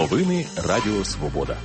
Новини Радіо Свобода.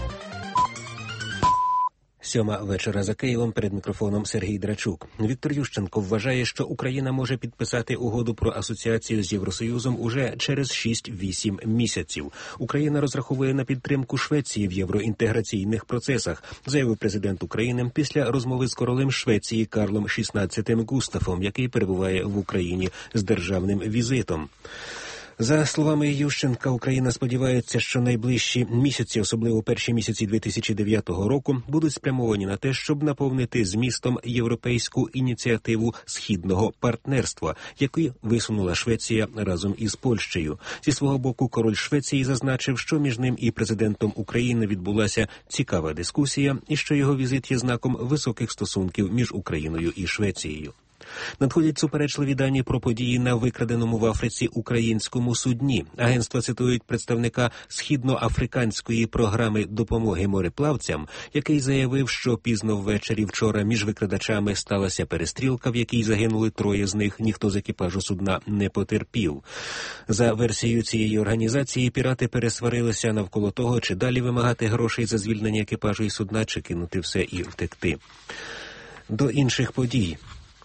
7 вечора за Києвом, перед мікрофоном Сергій Драчук. Віктор Ющенко вважає, що Україна може підписати угоду про асоціацію з Євросоюзом уже через 6-8 місяців. Україна розраховує на підтримку Швеції в євроінтеграційних процесах, заявив президент України після розмови з королем Швеції Карлом XVI Густафом, який перебуває в Україні з державним візитом. За словами Ющенка, Україна сподівається, що найближчі місяці, особливо перші місяці 2009 року, будуть спрямовані на те, щоб наповнити змістом європейську ініціативу Східного партнерства, яку висунула Швеція разом із Польщею. Зі свого боку, король Швеції зазначив, що між ним і президентом України відбулася цікава дискусія і що його візит є знаком високих стосунків між Україною і Швецією. Надходять суперечливі дані про події на викраденому в Африці українському судні. Агентства цитують представника Східноафриканської програми допомоги мореплавцям, який заявив, що пізно ввечері вчора між викрадачами сталася перестрілка, в якій загинули 3 з них, ніхто з екіпажу судна не потерпів. За версією цієї організації, пірати пересварилися навколо того, чи далі вимагати грошей за звільнення екіпажу і судна, чи кинути все і втекти. До інших подій.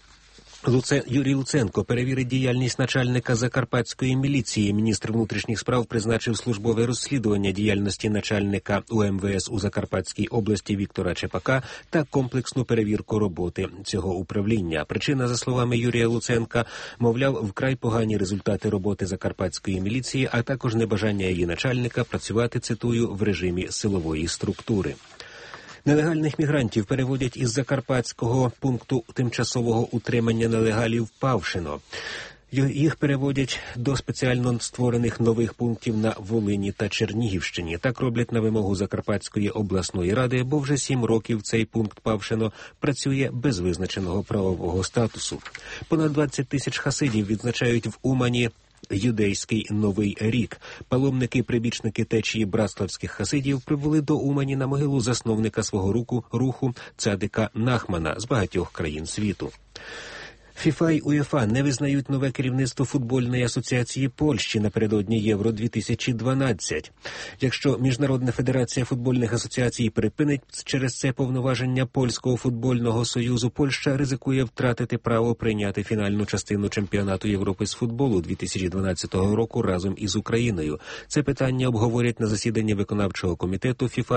Юрій Луценко перевірить діяльність начальника Закарпатської міліції. Міністр внутрішніх справ призначив службове розслідування діяльності начальника УМВС у Закарпатській області Віктора Чепака та комплексну перевірку роботи цього управління. Причина, за словами Юрія Луценка, мовляв, вкрай погані результати роботи Закарпатської міліції, а також небажання її начальника працювати, цитую, в режимі силової структури. Нелегальних мігрантів переводять із закарпатського пункту тимчасового утримання нелегалів Павшино. Їх переводять до спеціально створених нових пунктів на Волині та Чернігівщині. Так роблять на вимогу Закарпатської обласної ради, бо вже 7 років цей пункт Павшино працює без визначеного правового статусу. Понад 20 тисяч хасидів відзначають в Умані юдейський Новий рік. Паломники-прибічники течії братславських хасидів прибули до Умані на могилу засновника свого руху Цадика Нахмана з багатьох країн світу. ФІФА й УЄФА не визнають нове керівництво футбольної асоціації Польщі напередодні Євро-2012. Якщо Міжнародна федерація футбольних асоціацій припинить через це повноваження Польського футбольного союзу, Польща ризикує втратити право прийняти фінальну частину чемпіонату Європи з футболу 2012 року разом із Україною. Це питання обговорять на засіданні виконавчого комітету ФІФА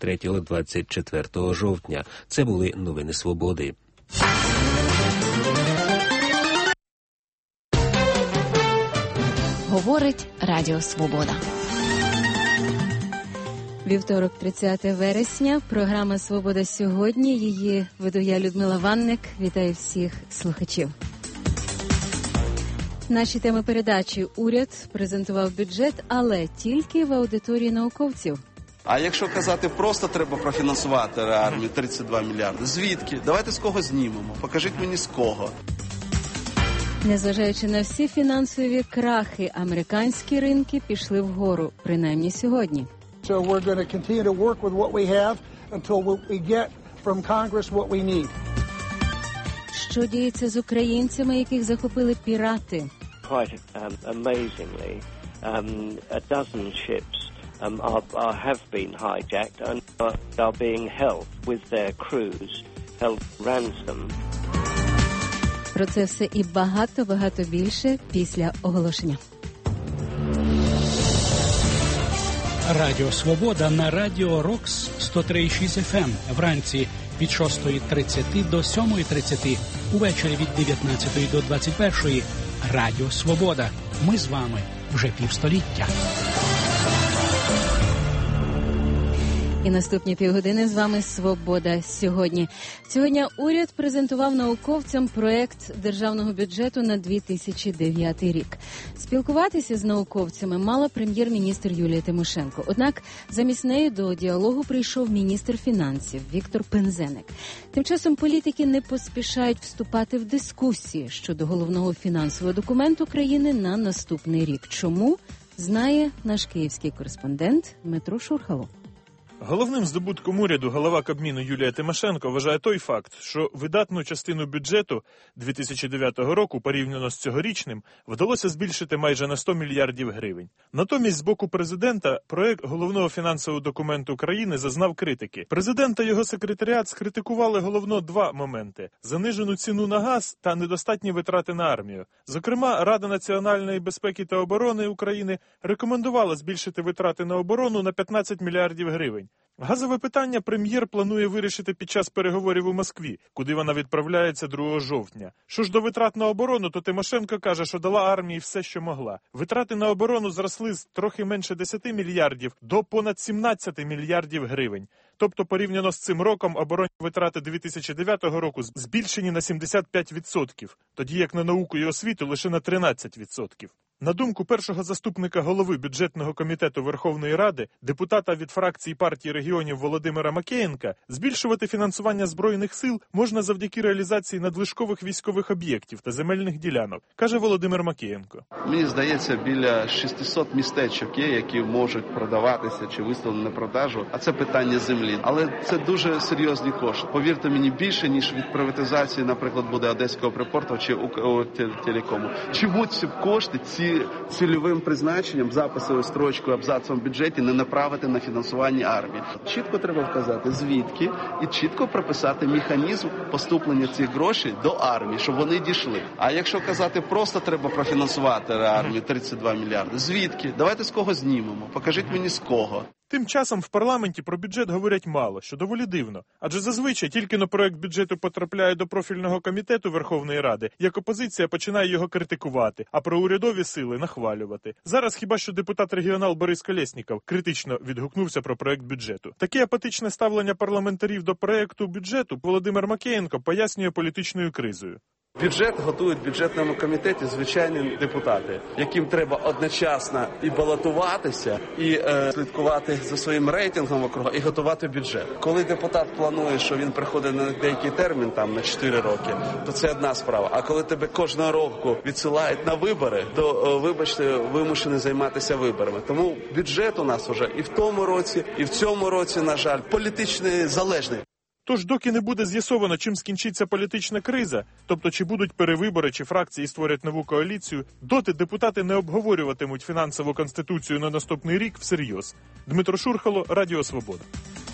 23-24 жовтня. Це були новини Свободи. Говорить Радіо Свобода. Вівторок, 30 вересня. Програма «Свобода сьогодні». Її веду я, Людмила Ванник. Вітаю всіх слухачів. Наші теми передачі. Уряд презентував бюджет, але тільки в аудиторії науковців. А якщо казати просто, треба профінансувати армію 32 мільярди. Звідки? Давайте з кого знімемо. Покажіть мені з кого. Незважаючи на всі фінансові крахи, американські ринки пішли вгору, принаймні сьогодні. So we're going to continue to work with what we have until we get from Congress what we need. Що діється з українцями, яких захопили пірати? Quite amazingly, a dozen ships have been hijacked and are being held with their crews, held ransom. Про це все і багато більше після оголошення. Радіо Свобода на Радіо Рокс 103,6 FM. Вранці від 6:30 до 7:30. Увечері від 19 до 21. Радіо Свобода. Ми з вами вже півстоліття. І наступні півгодини з вами «Свобода сьогодні». Сьогодні уряд презентував науковцям проект державного бюджету на 2009 рік. Спілкуватися з науковцями мала прем'єр-міністр Юлія Тимошенко. Однак замість неї до діалогу прийшов міністр фінансів Віктор Пинзеник. Тим часом політики не поспішають вступати в дискусії щодо головного фінансового документу країни на наступний рік. Чому? Знає наш київський кореспондент Дмитро Шурхало. Головним здобутком уряду голова Кабміну Юлія Тимошенко вважає той факт, що видатну частину бюджету 2009 року порівняно з цьогорічним вдалося збільшити майже на 100 мільярдів гривень. Натомість з боку президента проект головного фінансового документу країни зазнав критики. Президент та його секретаріат скритикували головно два моменти – занижену ціну на газ та недостатні витрати на армію. Зокрема, Рада національної безпеки та оборони України рекомендувала збільшити витрати на оборону на 15 мільярдів гривень. Газове питання прем'єр планує вирішити під час переговорів у Москві, куди вона відправляється 2 жовтня. Що ж до витрат на оборону, то Тимошенко каже, що дала армії все, що могла. Витрати на оборону зросли з трохи менше 10 мільярдів до понад 17 мільярдів гривень. Тобто, порівняно з цим роком, оборонні витрати 2009 року збільшені на 75%, тоді як на науку і освіту лише на 13%. На думку першого заступника голови бюджетного комітету Верховної Ради, депутата від фракції партії регіонів Володимира Макеєнка, збільшувати фінансування Збройних сил можна завдяки реалізації надлишкових військових об'єктів та земельних ділянок, каже Володимир Макеєнко. Мені здається, біля 600 містечок є, які можуть продаватися чи виставлені на продажу, а це питання землі. Але це дуже серйозні кошти. Повірте мені, більше, ніж від приватизації, наприклад, буде Одеського припорту чи телекому. Чому ці кошти, цільовим призначенням, записовою строчкою, абзацом в бюджеті не направити на фінансування армії? Чітко треба вказати, звідки, і чітко прописати механізм поступлення цих грошей до армії, щоб вони дійшли. А якщо казати просто треба профінансувати армію 32 мільярди, звідки? Давайте з кого знімемо, покажіть мені з кого. Тим часом в парламенті про бюджет говорять мало, що доволі дивно. Адже зазвичай тільки на проект бюджету потрапляє до профільного комітету Верховної Ради, як опозиція починає його критикувати, а про урядові сили нахвалювати. Зараз хіба що депутат-регіонал Борис Колєсніков критично відгукнувся про проект бюджету. Таке апатичне ставлення парламентарів до проекту бюджету Володимир Макеєнко пояснює політичною кризою. Бюджет готують в бюджетному комітеті звичайні депутати, яким треба одночасно і балотуватися, і слідкувати за своїм рейтингом округу, і готувати бюджет. Коли депутат планує, що він приходить на деякий термін, там на 4 роки, то це одна справа. А коли тебе кожного року відсилають на вибори, то, вибачте, вимушені займатися виборами. Тому бюджет у нас уже і в тому році, і в цьому році, на жаль, політичний залежний. Тож, доки не буде з'ясовано, чим скінчиться політична криза, тобто чи будуть перевибори, чи фракції створять нову коаліцію, доти депутати не обговорюватимуть фінансову конституцію на наступний рік всерйоз. Дмитро Шурхало, Радіо Свобода.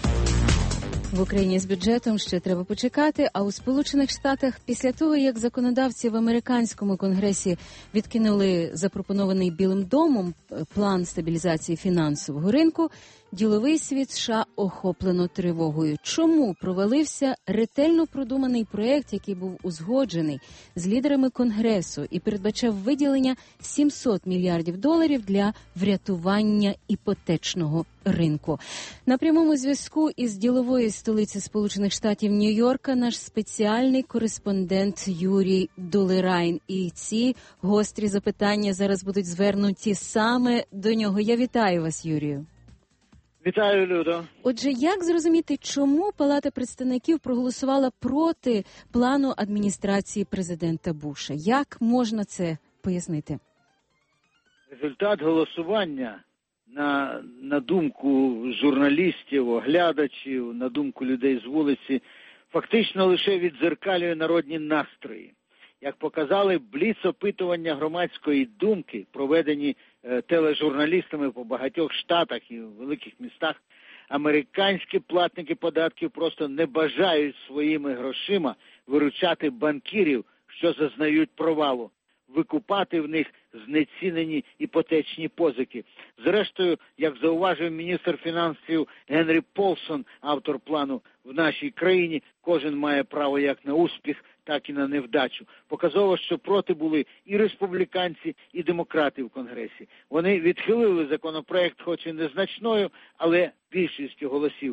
В Україні з бюджетом ще треба почекати, а у Сполучених Штатах після того, як законодавці в американському конгресі відкинули запропонований Білим домом план стабілізації фінансового ринку, діловий світ США охоплено тривогою. Чому провалився ретельно продуманий проєкт, який був узгоджений з лідерами Конгресу і передбачав виділення $700 мільярдів для врятування іпотечного ринку? На прямому зв'язку із ділової столиці Сполучених Штатів Нью-Йорка наш спеціальний кореспондент Юрій Дулерайн. І ці гострі запитання зараз будуть звернуті саме до нього. Я вітаю вас, Юрію. Вітаю, Людо. Отже, як зрозуміти, чому Палата представників проголосувала проти плану адміністрації президента Буша? Як можна це пояснити? Результат голосування, на думку журналістів, оглядачів, на думку людей з вулиці, фактично лише віддзеркалює народні настрої. Як показали бліц-опитування громадської думки, проведені тележурналістами по багатьох штатах і великих містах, американські платники податків просто не бажають своїми грошима виручати банкірів, що зазнають провалу, викупати в них знецінені іпотечні позики. Зрештою, як зауважив міністр фінансів Генрі Полсон, автор плану, в нашій країні кожен має право як на успіх, так і на невдачу. Показово, що проти були і республіканці, і демократи в Конгресі. Вони відхилили законопроект, хоч і незначною, але більшістю голосів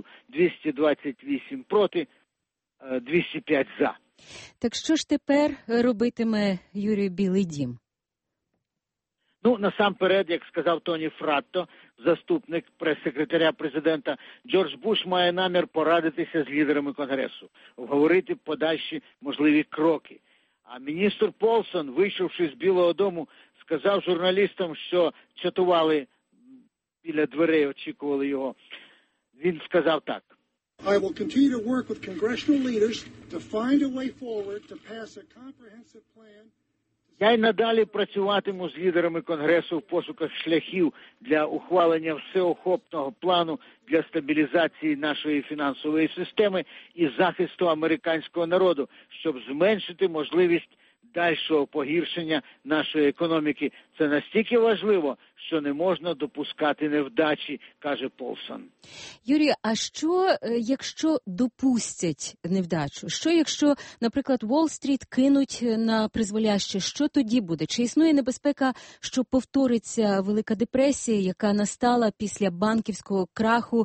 228 проти, 205 за. Так що ж тепер робитиме Юрій Білий дім? Насамперед, як сказав Тоні Фратто, заступник прес-секретаря президента, Джордж Буш має намір порадитися з лідерами Конгресу, обговорити подальші можливі кроки. А міністр Полсон, вийшовши з Білого дому, сказав журналістам, що чатували біля дверей, очікували його: Він сказав так. I will continue to work with congressional leaders to find a way forward to pass a comprehensive plan. Я й надалі працюватиму з лідерами Конгресу в пошуках шляхів для ухвалення всеохопного плану для стабілізації нашої фінансової системи і захисту американського народу, щоб зменшити можливість дальшого погіршення нашої економіки. Це настільки важливо, що не можна допускати невдачі, каже Полсон. Юрій, а що, якщо допустять невдачу? Що, якщо, наприклад, Уолл-стріт кинуть на призволяще? Що тоді буде? Чи існує небезпека, що повториться Велика депресія, яка настала після банківського краху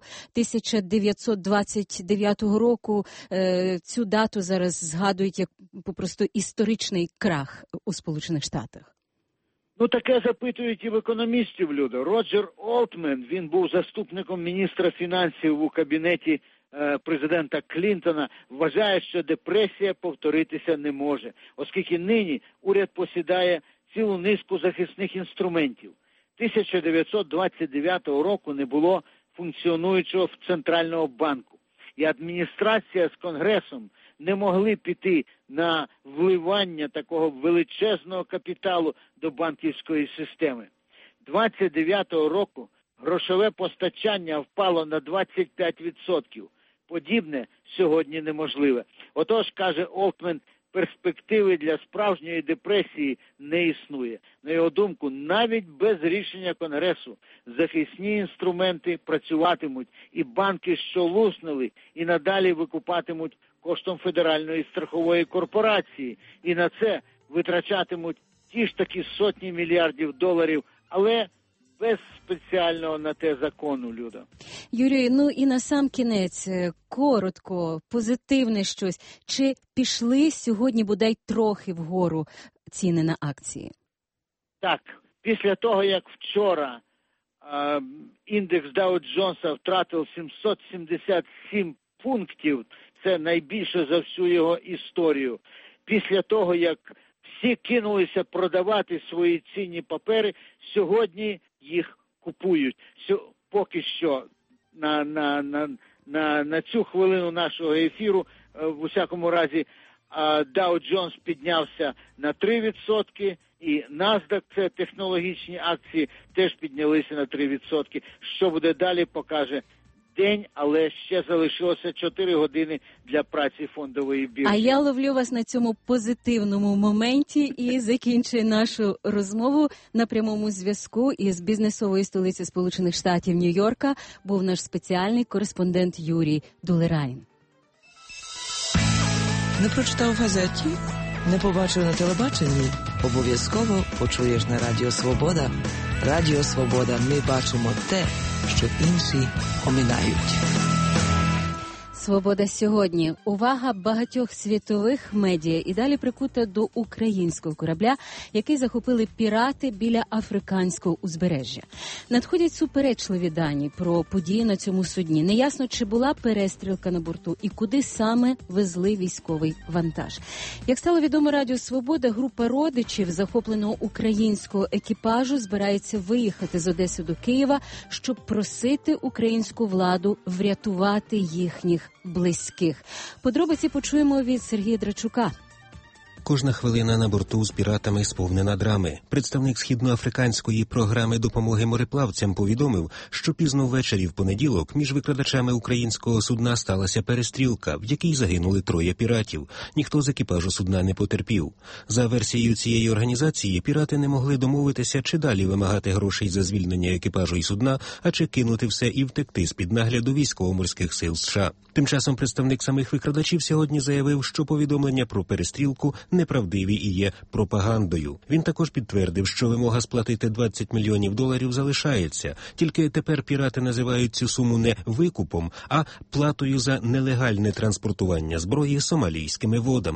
1929 року? Цю дату зараз згадують як попросту історичний крах у Сполучених Штатах. Ну, таке запитують і в економістів, Людо. Роджер Олтмен, він був заступником міністра фінансів у кабінеті президента Клінтона, вважає, що депресія повторитися не може, оскільки нині уряд посідає цілу низку захисних інструментів. 1929 року не було функціонуючого центрального банку, і адміністрація з Конгресом не могли піти на вливання такого величезного капіталу до банківської системи. 29-го року грошове постачання впало на 25%. Подібне сьогодні неможливе. Отож, каже Олтмен, перспективи для справжньої депресії не існує. На його думку, навіть без рішення Конгресу захисні інструменти працюватимуть, і банки, що луснули, і надалі викупатимуть коштом Федеральної страхової корпорації, і на це витрачатимуть ті ж такі сотні мільярдів доларів, але без спеціального на те закону, Люда. Юрій, ну і на сам кінець, коротко, позитивне щось. Чи пішли сьогодні бодай трохи вгору ціни на акції? Так, після того, як вчора індекс Дау-Джонса втратив 777 пунктів, це найбільше за всю його історію. Після того, як всі кинулися продавати свої цінні папери, сьогодні їх купують. Поки що на цю хвилину нашого ефіру, в усякому разі, Dow Jones піднявся на 3%, і NASDAQ, це технологічні акції, теж піднялися на 3%. Що буде далі, покаже день, але ще залишилося 4 години для праці фондової біржі. А я ловлю вас на цьому позитивному моменті і закінчую нашу розмову на прямому зв'язку із бізнесової столиці Сполучених Штатів Нью-Йорка. Був наш спеціальний кореспондент Юрій Дулерайн. Не прочитав в газеті? Не побачив на телебаченні? Обов'язково почуєш на Радіо Свобода. Радіо Свобода. Ми бачимо те, що інші оминають. Свобода сьогодні. Увага багатьох світових медіа і далі прикута до українського корабля, який захопили пірати біля африканського узбережжя. Надходять суперечливі дані про події на цьому судні. Неясно, чи була перестрілка на борту і куди саме везли військовий вантаж. Як стало відомо Радіо Свобода, група родичів захопленого українського екіпажу збирається виїхати з Одеси до Києва, щоб просити українську владу врятувати їхніх близьких. Подробиці почуємо від Сергія Драчука. Кожна хвилина на борту з піратами сповнена драми. Представник східноафриканської програми допомоги мореплавцям повідомив, що пізно ввечері в понеділок між викрадачами українського судна сталася перестрілка, в якій загинули 3 піратів. Ніхто з екіпажу судна не потерпів. За версією цієї організації, пірати не могли домовитися, чи далі вимагати грошей за звільнення екіпажу і судна, а чи кинути все і втекти з-під нагляду військово-морських сил США. Тим часом представник самих викрадачів сьогодні заявив, що повідомлення про перестрілку неправдиві і є пропагандою. Він також підтвердив, що вимога сплатити $20 мільйонів залишається. Тільки тепер пірати називають цю суму не викупом, а платою за нелегальне транспортування зброї сомалійськими водами.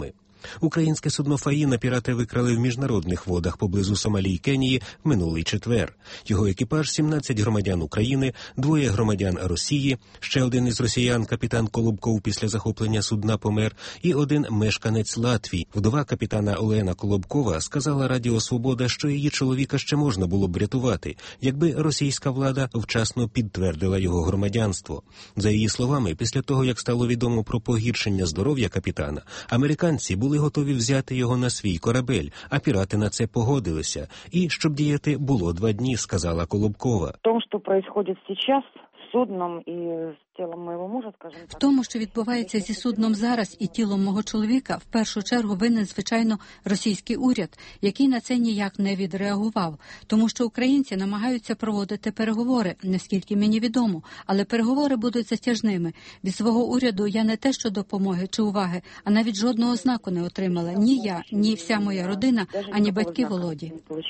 Українське судно «Фаїна» пірати викрали в міжнародних водах поблизу Сомалі й Кенії в минулий четвер. Його екіпаж – 17 громадян України, 2 громадян Росії, ще один із росіян, капітан Колобков, після захоплення судна помер, і 1 мешканець Латвії. Вдова капітана Олена Колобкова сказала Радіо Свобода, що її чоловіка ще можна було б врятувати, якби російська влада вчасно підтвердила його громадянство. За її словами, після того, як стало відомо про погіршення здоров'я капітана, американці були готові взяти його на свій корабель, а пірати на це погодилися. І, щоб діяти, було 2 дні, сказала Колобкова. В тому, що відбувається зараз з судном і з тілом моєго мужа, скажімо так. В тому, що відбувається зі судном зараз і тілом мого чоловіка, в першу чергу винен, звичайно, російський уряд, який на це ніяк не відреагував. Тому що українці намагаються проводити переговори, наскільки мені відомо. Але переговори будуть затяжними. Від свого уряду я не те, що допомоги чи уваги, а навіть жодного знаку не отримала. Ні я, ні вся моя родина, ані батьки Володі.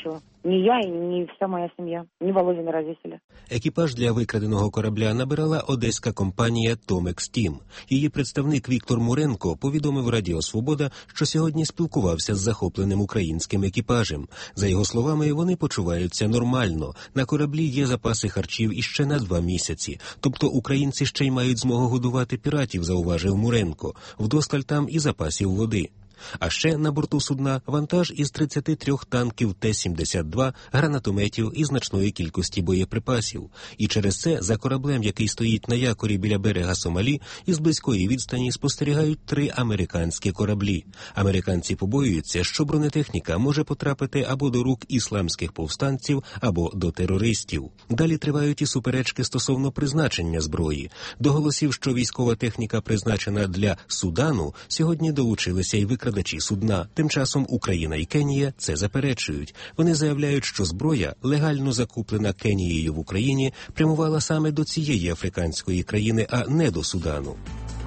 Ні я і ні вся моя сім'я, ні Володі не родителі. Екіпаж для викраденого корабля набирала одеська компанія «Томекс Тім». Її представник Віктор Муренко повідомив Радіо Свобода, що сьогодні спілкувався з захопленим українським екіпажем. За його словами, вони почуваються нормально. На кораблі є запаси харчів іще на 2 місяці. Тобто українці ще й мають змогу годувати піратів, зауважив Муренко. Вдосталь там і запасів води. А ще на борту судна вантаж із 33 танків Т-72, гранатометів і значної кількості боєприпасів. І через це за кораблем, який стоїть на якорі біля берега Сомалі, із близької відстані спостерігають 3 американські кораблі. Американці побоюються, що бронетехніка може потрапити або до рук ісламських повстанців, або до терористів. Далі тривають і суперечки стосовно призначення зброї. До голосів, що військова техніка призначена для Судану, сьогодні долучилися й викрадачі судна. Тим часом Україна і Кенія це заперечують. Вони заявляють, що зброя, легально закуплена Кенією в Україні, прямувала саме до цієї африканської країни, а не до Судану.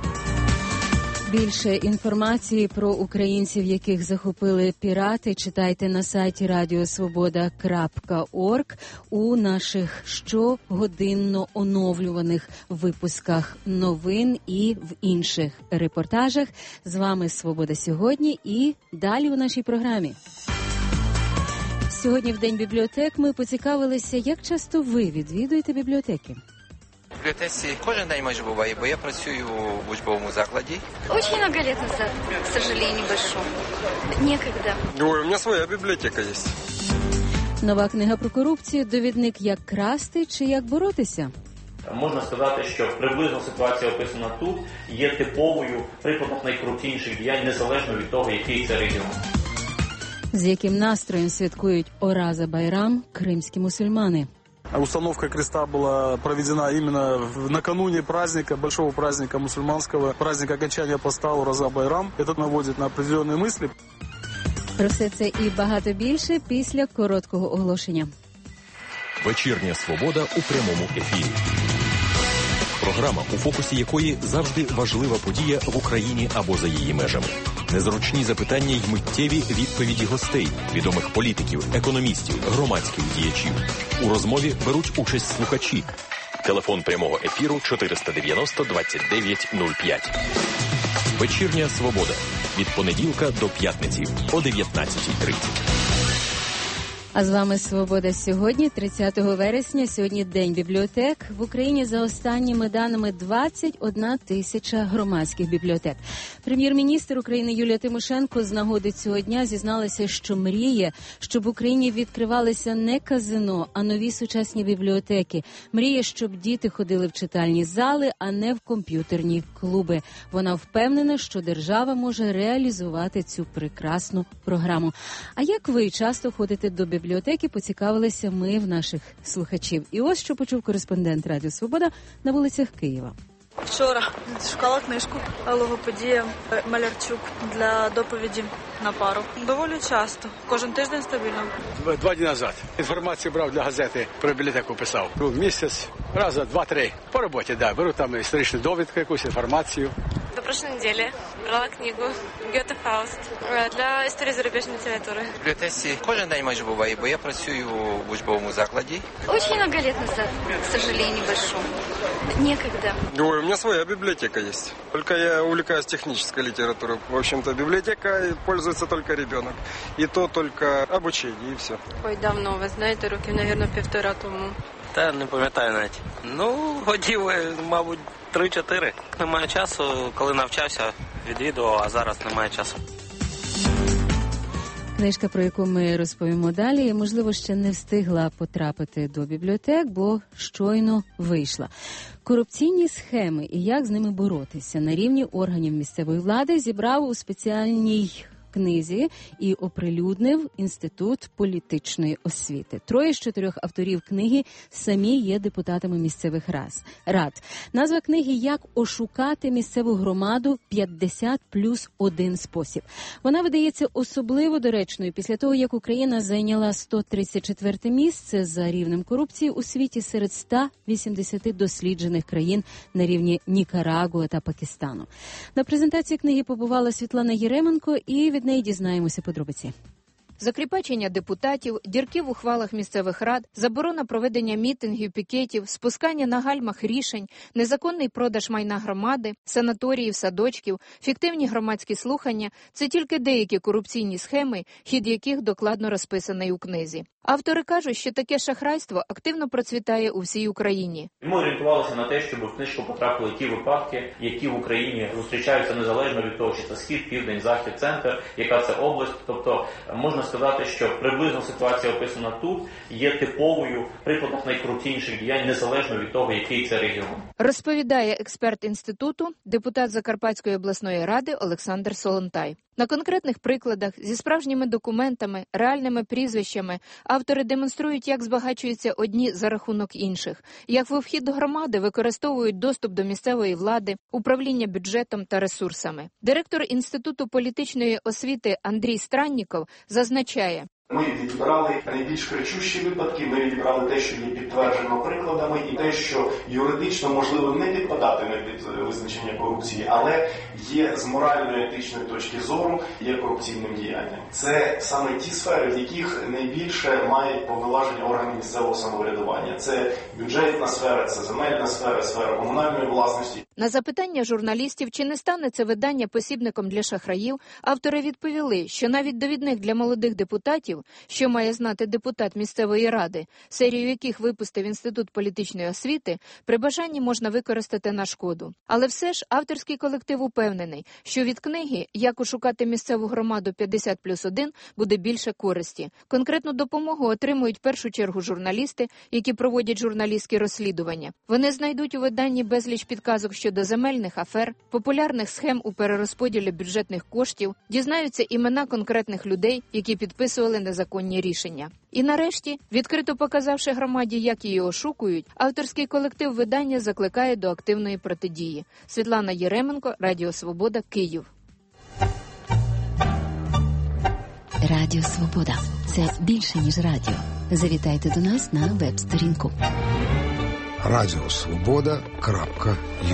Більше інформації про українців, яких захопили пірати, читайте на сайті radiosvoboda.org у наших щогодинно оновлюваних випусках новин і в інших репортажах. З вами «Свобода сьогодні» і далі у нашій програмі. Сьогодні в День бібліотек ми поцікавилися, як часто ви відвідуєте бібліотеки. В бібліотеці кожен день майже буває, бо я працюю в учбовому закладі. Очень много лет назад, к сожалению, большому. Некогда. Ой, у меня своя библиотека есть. Нова книга про корупцію – довідник «Як красти» чи «Як боротися». Можна сказати, що приблизно ситуація описана тут є типовою прикладом найкорупційніших діянь, незалежно від того, який це регіон. З яким настроєм святкують Ораза Байрам кримські мусульмани? Установка креста была проведена именно накануне праздника, большого праздника мусульманского, праздника окончания поста Ораза Байрам. Это наводит на определенные мысли. Про все це і багато більше після короткого оголошення. Вечірня свобода у прямому ефірі. Програма, у фокусі якої завжди важлива подія в Україні або за її межами. Незручні запитання й миттєві відповіді гостей, відомих політиків, економістів, громадських діячів. У розмові беруть участь слухачі. Телефон прямого ефіру 490 29 05. Вечірня свобода. Від понеділка до п'ятниці о 19:30. А з вами «Свобода сьогодні», 30 вересня. Сьогодні День бібліотек. В Україні за останніми даними 21 тисяча громадських бібліотек. Прем'єр-міністр України Юлія Тимошенко з нагоди цього дня зізналася, що мріє, щоб в Україні відкривалися не казино, а нові сучасні бібліотеки. Мріє, щоб діти ходили в читальні зали, а не в комп'ютерні клуби. Вона впевнена, що держава може реалізувати цю прекрасну програму. А як ви часто ходите до бібліотеки, поцікавилися ми в наших слухачів. І ось що почув кореспондент Радіо Свобода на вулицях Києва. Вчора шукала книжку логопедія Малярчук для доповіді на пару. Доволі часто. Кожен тиждень стабільно. 2 дні назад. Інформацію брав для газети, про бібліотеку писав. Місяць, рази 2-3. По роботі, да. Беру там історичну довідку, якусь інформацію. Ви прошлой неделе брала книгу Гёте Фауст для історії зарубіжної літератури. В бібліотеці кожен день майже буває, бо я працюю в учбовому закладі. Очень много лет назад, к сожалению, большому. Некогда. Ой, у меня своя библиотека есть. Только я увлекаюсь технической литературой. В общем-то, библиотека пользуется только ребенок. И то только обучение, и все. Ой, давно, ви знаєте, років, мабуть, 1,5 тому. Та не пам'ятаю навіть. Годів, мабуть, 3-4. Немає часу, коли навчався, відвідував, а зараз немає часу. Книжка, про яку ми розповімо далі, можливо, ще не встигла потрапити до бібліотек, бо щойно вийшла. Корупційні схеми і як з ними боротися на рівні органів місцевої влади зібрав у спеціальній книзі і оприлюднив Інститут політичної освіти. 3 з 4 авторів книги самі є депутатами місцевих рад. Назва книги «Як ошукати місцеву громаду 50+1 спосіб». Вона видається особливо доречною після того, як Україна зайняла 134 місце за рівнем корупції у світі серед 180 досліджених країн на рівні Нікарагуа та Пакистану. На презентації книги побувала Світлана Єременко, і від неї дізнаємося подробиці. Закріпачення депутатів, дірки в ухвалах місцевих рад, заборона проведення мітингів, пікетів, спускання на гальмах рішень, незаконний продаж майна громади, санаторіїв, садочків, фіктивні громадські слухання – це тільки деякі корупційні схеми, хід яких докладно розписаний у книзі. Автори кажуть, що таке шахрайство активно процвітає у всій Україні. Ми орієнтувалися на те, щоб в книжку потрапили ті випадки, які в Україні зустрічаються незалежно від того, чи це схід, південь, захід, центр, яка це область. Тобто можна сказати, що приблизно ситуація описана тут є типовою в прикладах найкрутіших діянь, незалежно від того, який це регіон. Розповідає експерт інституту, депутат Закарпатської обласної ради Олександр Солонтай. На конкретних прикладах, зі справжніми документами, реальними прізвищами, автори демонструють, як збагачуються одні за рахунок інших, як в вхід до громади використовують доступ до місцевої влади, управління бюджетом та ресурсами. Директор Інституту політичної освіти Андрій Странніков зазначає: ми відібрали найбільш кричущі випадки, ми відібрали те, що є підтверджено прикладами, і те, що юридично, можливо, не підпадатиме під визначення корупції, але є з морально-етичної точки зору, є корупційним діянням. Це саме ті сфери, в яких найбільше мають повноваження органів місцевого самоврядування. Це бюджетна сфера, це земельна сфера, сфера комунальної власності. На запитання журналістів, чи не стане це видання посібником для шахраїв, автори відповіли, що навіть довідник для молодих депутатів, що має знати депутат місцевої ради, серію яких випустив Інститут політичної освіти, при бажанні можна використати на шкоду. Але все ж авторський колектив упевнений, що від книги «Як ошукати місцеву громаду 50+1» буде більше користі. Конкретну допомогу отримують в першу чергу журналісти, які проводять журналістські розслідування. Вони знайдуть у виданні безліч підказок щодо земельних афер, популярних схем у перерозподілі бюджетних коштів, дізнаються імена конкретних людей, які підписували незаконні рішення. І нарешті, відкрито показавши громаді, як її ошукують, авторський колектив видання закликає до активної протидії. Світлана Єременко, Радіо Свобода, Київ. Радіо Свобода – це більше, ніж радіо. Завітайте до нас на веб-сторінку. Радіосвобода.ua.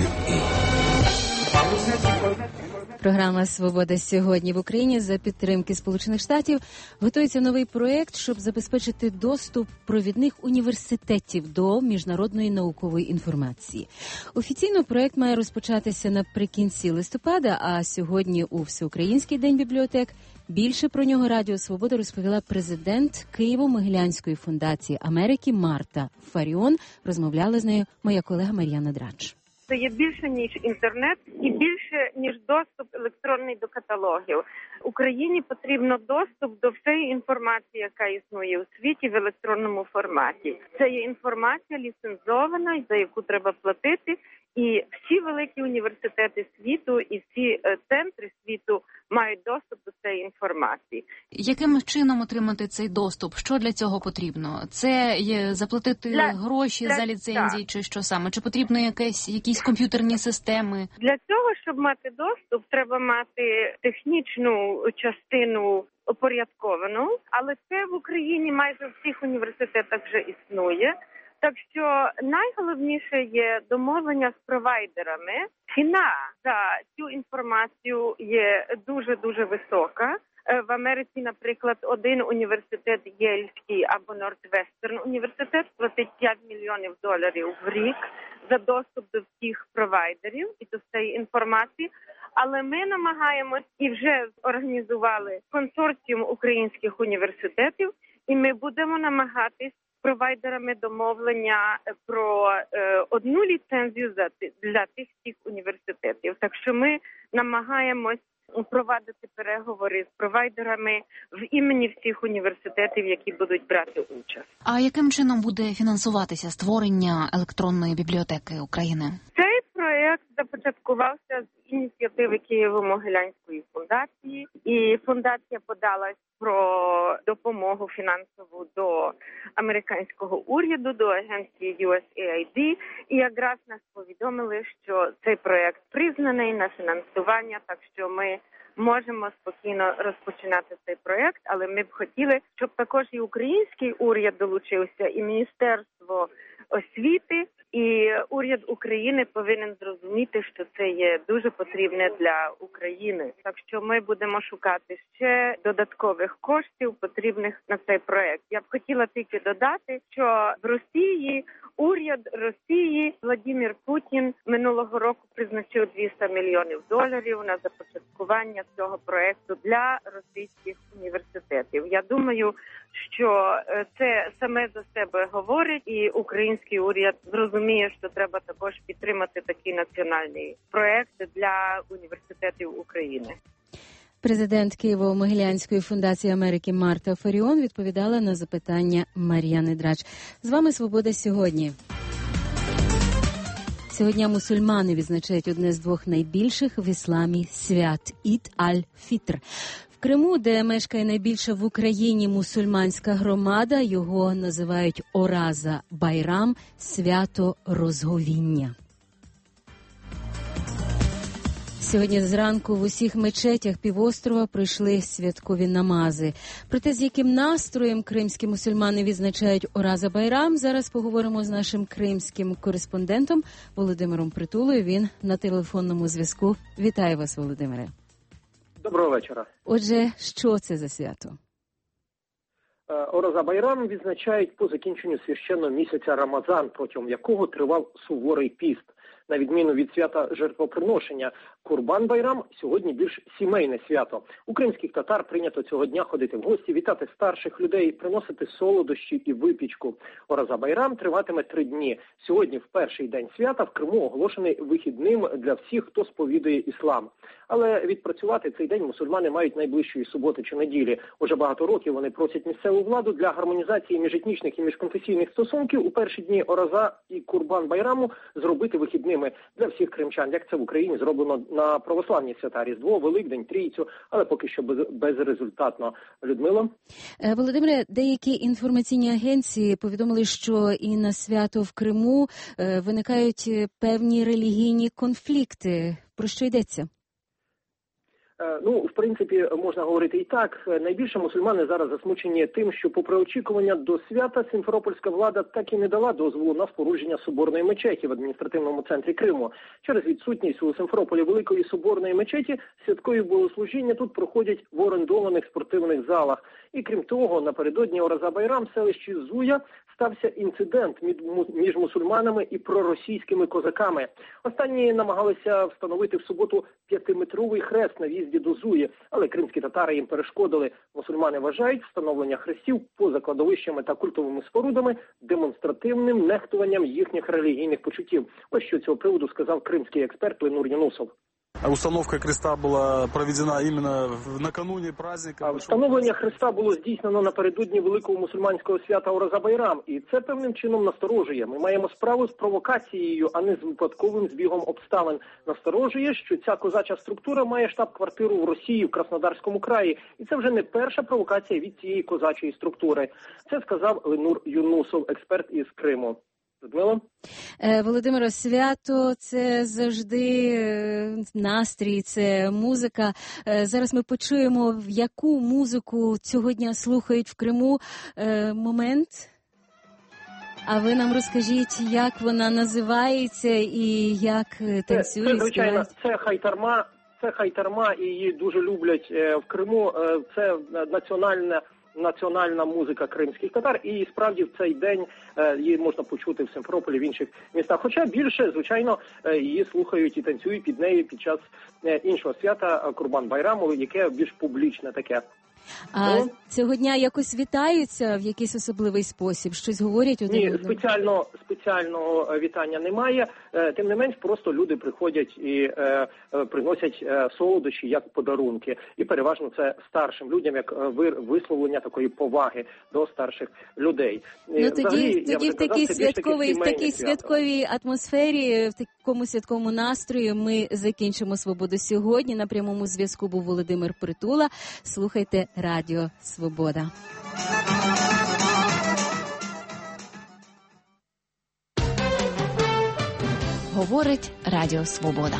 Програма «Свобода сьогодні» в Україні за підтримки Сполучених Штатів готується новий проєкт, щоб забезпечити доступ провідних університетів до міжнародної наукової інформації. Офіційно проєкт має розпочатися наприкінці листопада, а сьогодні у Всеукраїнський день бібліотек більше про нього Радіо Свобода розповіла президент Києво-Могилянської фундації Америки Марта Фаріон. Розмовляла з нею моя колега Мар'яна Драч. Це є більше, ніж інтернет і більше, ніж доступ електронний до каталогів. Україні потрібно доступ до всієї інформації, яка існує у світі в електронному форматі. Це є інформація ліцензована, за яку треба платити. І всі великі університети світу і всі центри світу мають доступ до цієї інформації. Яким чином отримати цей доступ? Що для цього потрібно? Це заплатити гроші за ліцензії чи що саме? Чи потрібно якісь комп'ютерні системи? Для цього, щоб мати доступ, треба мати технічну частину упорядковану, але це в Україні майже в всіх університетах вже існує. Так що найголовніше є домовлення з провайдерами. Ціна за цю інформацію є дуже-дуже висока. В Америці, наприклад, один університет Єльський або Нордвестерн університет платить $5 мільйонів в рік за доступ до всіх провайдерів і до цієї інформації. Але ми намагаємось і вже організували консорціум українських університетів, і ми будемо намагатись з провайдерами домовлення про одну ліцензію для тих всіх університетів. Так що ми намагаємось провадити переговори з провайдерами в імені всіх університетів, які будуть брати участь. А яким чином буде фінансуватися створення електронної бібліотеки України? Цей проєкт започаткувався з ініціативи Києво-Могилянської фундації, і фундація подалась про допомогу фінансову до американського уряду, до агенції USAID, і якраз нас повідомили, що цей проєкт признаний на фінансування, так що ми можемо спокійно розпочинати цей проєкт, але ми б хотіли, щоб також і український уряд долучився, і Міністерство освіти, і уряд України повинен зрозуміти, що це є дуже потрібне для України. Так що ми будемо шукати ще додаткових коштів, потрібних на цей проєкт. Я б хотіла тільки додати, що в Росії уряд Росії Владимир Путін минулого року призначив $200 мільйонів на започаткування цього проєкту для російських університетів. Я думаю, що це саме за себе говорить, і український уряд зрозуміє, що треба також підтримати такий національний проєкт для університетів України. Президент Києво-Могилянської фундації Америки Марта Фаріон відповідала на запитання Мар'яни Драч. З вами «Свобода сьогодні». Сьогодні мусульмани відзначають одне з двох найбільших в ісламі свят – Ід аль-Фітр. В Криму, де мешкає найбільша в Україні мусульманська громада, його називають Ораза Байрам – свято розговіння. Сьогодні зранку в усіх мечетях півострова пройшли святкові намази. Про те, з яким настроєм кримські мусульмани відзначають Ораза Байрам, зараз поговоримо з нашим кримським кореспондентом Володимиром Притулою. Він на телефонному зв'язку. Вітаю вас, Володимире. Доброго вечора. Отже, що це за свято? Ораза Байрам відзначають по закінченню священного місяця Рамазан, протягом якого тривав суворий піст. На відміну від свята жертвоприношення, Курбан Байрам сьогодні більш сімейне свято. У кримських татар прийнято цього дня ходити в гості, вітати старших людей, приносити солодощі і випічку. Ораза Байрам триватиме 3 дні. Сьогодні, в перший день свята, в Криму оголошений вихідним для всіх, хто сповідує іслам. Але відпрацювати цей день мусульмани мають найближчої суботи чи неділі. Уже багато років вони просять місцеву владу для гармонізації міжетнічних і міжконфесійних стосунків у перші дні Ораза і Курбан Байраму зробити вихідними для всіх кримчан, як це в Україні зроблено на православні свята – Різдво, Великдень, Трійцю, але поки що безрезультатно. Людмила? Володимире, деякі інформаційні агенції повідомили, що і на свято в Криму виникають певні релігійні конфлікти. Про що йдеться? В принципі, можна говорити і так. Найбільше мусульмани зараз засмучені тим, що попри очікування до свята симферопольська влада так і не дала дозволу на спорудження соборної мечеті в адміністративному центрі Криму. Через відсутність у Симферополі великої соборної мечеті святкові богослужіння тут проходять в орендованих спортивних залах. І крім того, напередодні Ораза Байрам в селищі Зуя стався інцидент між мусульманами і проросійськими козаками. Останні намагалися встановити в суботу 5-метровий хрест на в'їзді до Зуї, але кримські татари їм перешкодили. Мусульмани вважають встановлення хрестів поза кладовищами та культовими спорудами демонстративним нехтуванням їхніх релігійних почуттів. Ось що цього приводу сказав кримський експерт Ленур Юнусов. Установка креста була проведена іменно накануні праздника. Встановлення хреста було здійснено напередодні великого мусульманського свята Ораза Байрам, і це певним чином насторожує. Ми маємо справу з провокацією, а не з випадковим збігом обставин. Насторожує, що ця козача структура має штаб-квартиру в Росії, в Краснодарському краї, і це вже не перша провокація від цієї козачої структури. Це сказав Ленур Юнусов, експерт із Криму. Людмила? Володимире, свято – це завжди настрій, це музика. Зараз ми почуємо, яку музику цього дня слухають в Криму. Момент. А ви нам розкажіть, як вона називається і як танцюють? Це звичайно, це хайтарма. Це хайтарма, і її дуже люблять в Криму. Це національна музика кримських татар, і справді в цей день її можна почути в Сімферополі, в інших містах. Хоча більше, звичайно, її слухають і танцюють під нею під час іншого свята Курбан-Байраму, яке більш публічне таке. А цього дня якось вітаються в якийсь особливий спосіб? Щось говорять один одному? Ні, спеціального вітання немає. Тим не менш, просто люди приходять і приносять солодощі як подарунки. І переважно це старшим людям, як висловлення такої поваги до старших людей. Ну тоді в такій святковій атмосфері, в такому святковому настрої ми закінчимо «Свободу сьогодні». На прямому зв'язку був Володимир Притула. Слухайте Радіо Свобода. Говорить Радіо Свобода.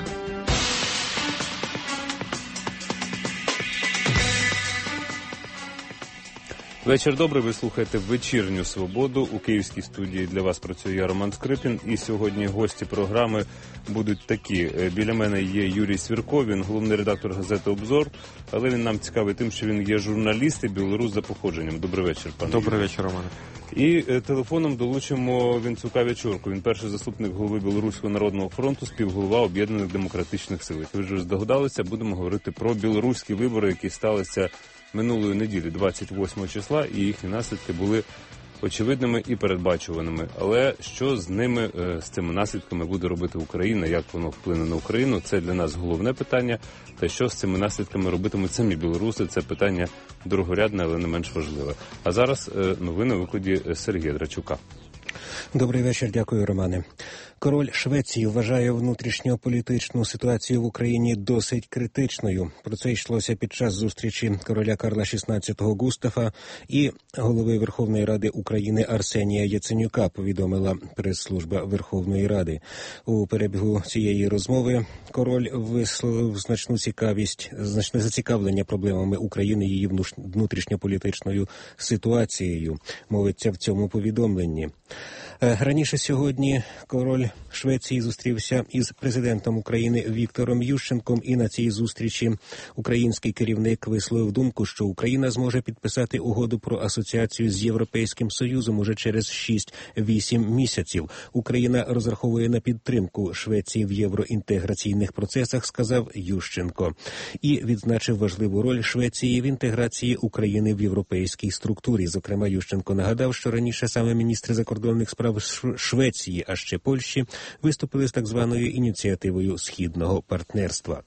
Вечір добрий, ви слухаєте «Вечірню Свободу». У київській студії для вас працює я, Роман Скрипін. І сьогодні гості програми будуть такі. Біля мене є Юрій Свірко, він головний редактор газети «Обзор». Але він нам цікавий тим, що він є журналіст і білорус за походженням. Добрий вечір, пане Юрій. Добрий вечір, Романе. І телефоном долучимо Вінцука Вячурку. Він перший заступник голови Білоруського народного фронту, співголова Об'єднаних демократичних сил. Як ви вже здогадалися, будемо говорити про білоруські вибори, які сталися минулої неділі, 28 числа, і їхні наслідки були очевидними і передбачуваними. Але що з ними, з цими наслідками буде робити Україна, як воно вплине на Україну, це для нас головне питання. Та що з цими наслідками робитимуть самі білоруси, це питання другорядне, але не менш важливе. А зараз новини у викладі Сергія Драчука. Добрий вечір, дякую, Романе. Король Швеції вважає внутрішньополітичну ситуацію в Україні досить критичною. Про це йшлося під час зустрічі короля Карла XVI Густафа і голови Верховної Ради України Арсенія Яценюка, повідомила прес-служба Верховної Ради. У перебігу цієї розмови король висловив значне зацікавлення проблемами України, її внутрішньополітичною ситуацією, мовиться в цьому повідомленні. Раніше сьогодні король Швеції зустрівся із президентом України Віктором Ющенком, і на цій зустрічі український керівник висловив думку, що Україна зможе підписати угоду про асоціацію з Європейським Союзом уже через 6-8 місяців. Україна розраховує на підтримку Швеції в євроінтеграційних процесах, сказав Ющенко. І відзначив важливу роль Швеції в інтеграції України в європейській структурі. Зокрема, Ющенко нагадав, що раніше саме міністри закордонних справ Швеції, а ще Польщі, виступили з так званою ініціативою Східного партнерства.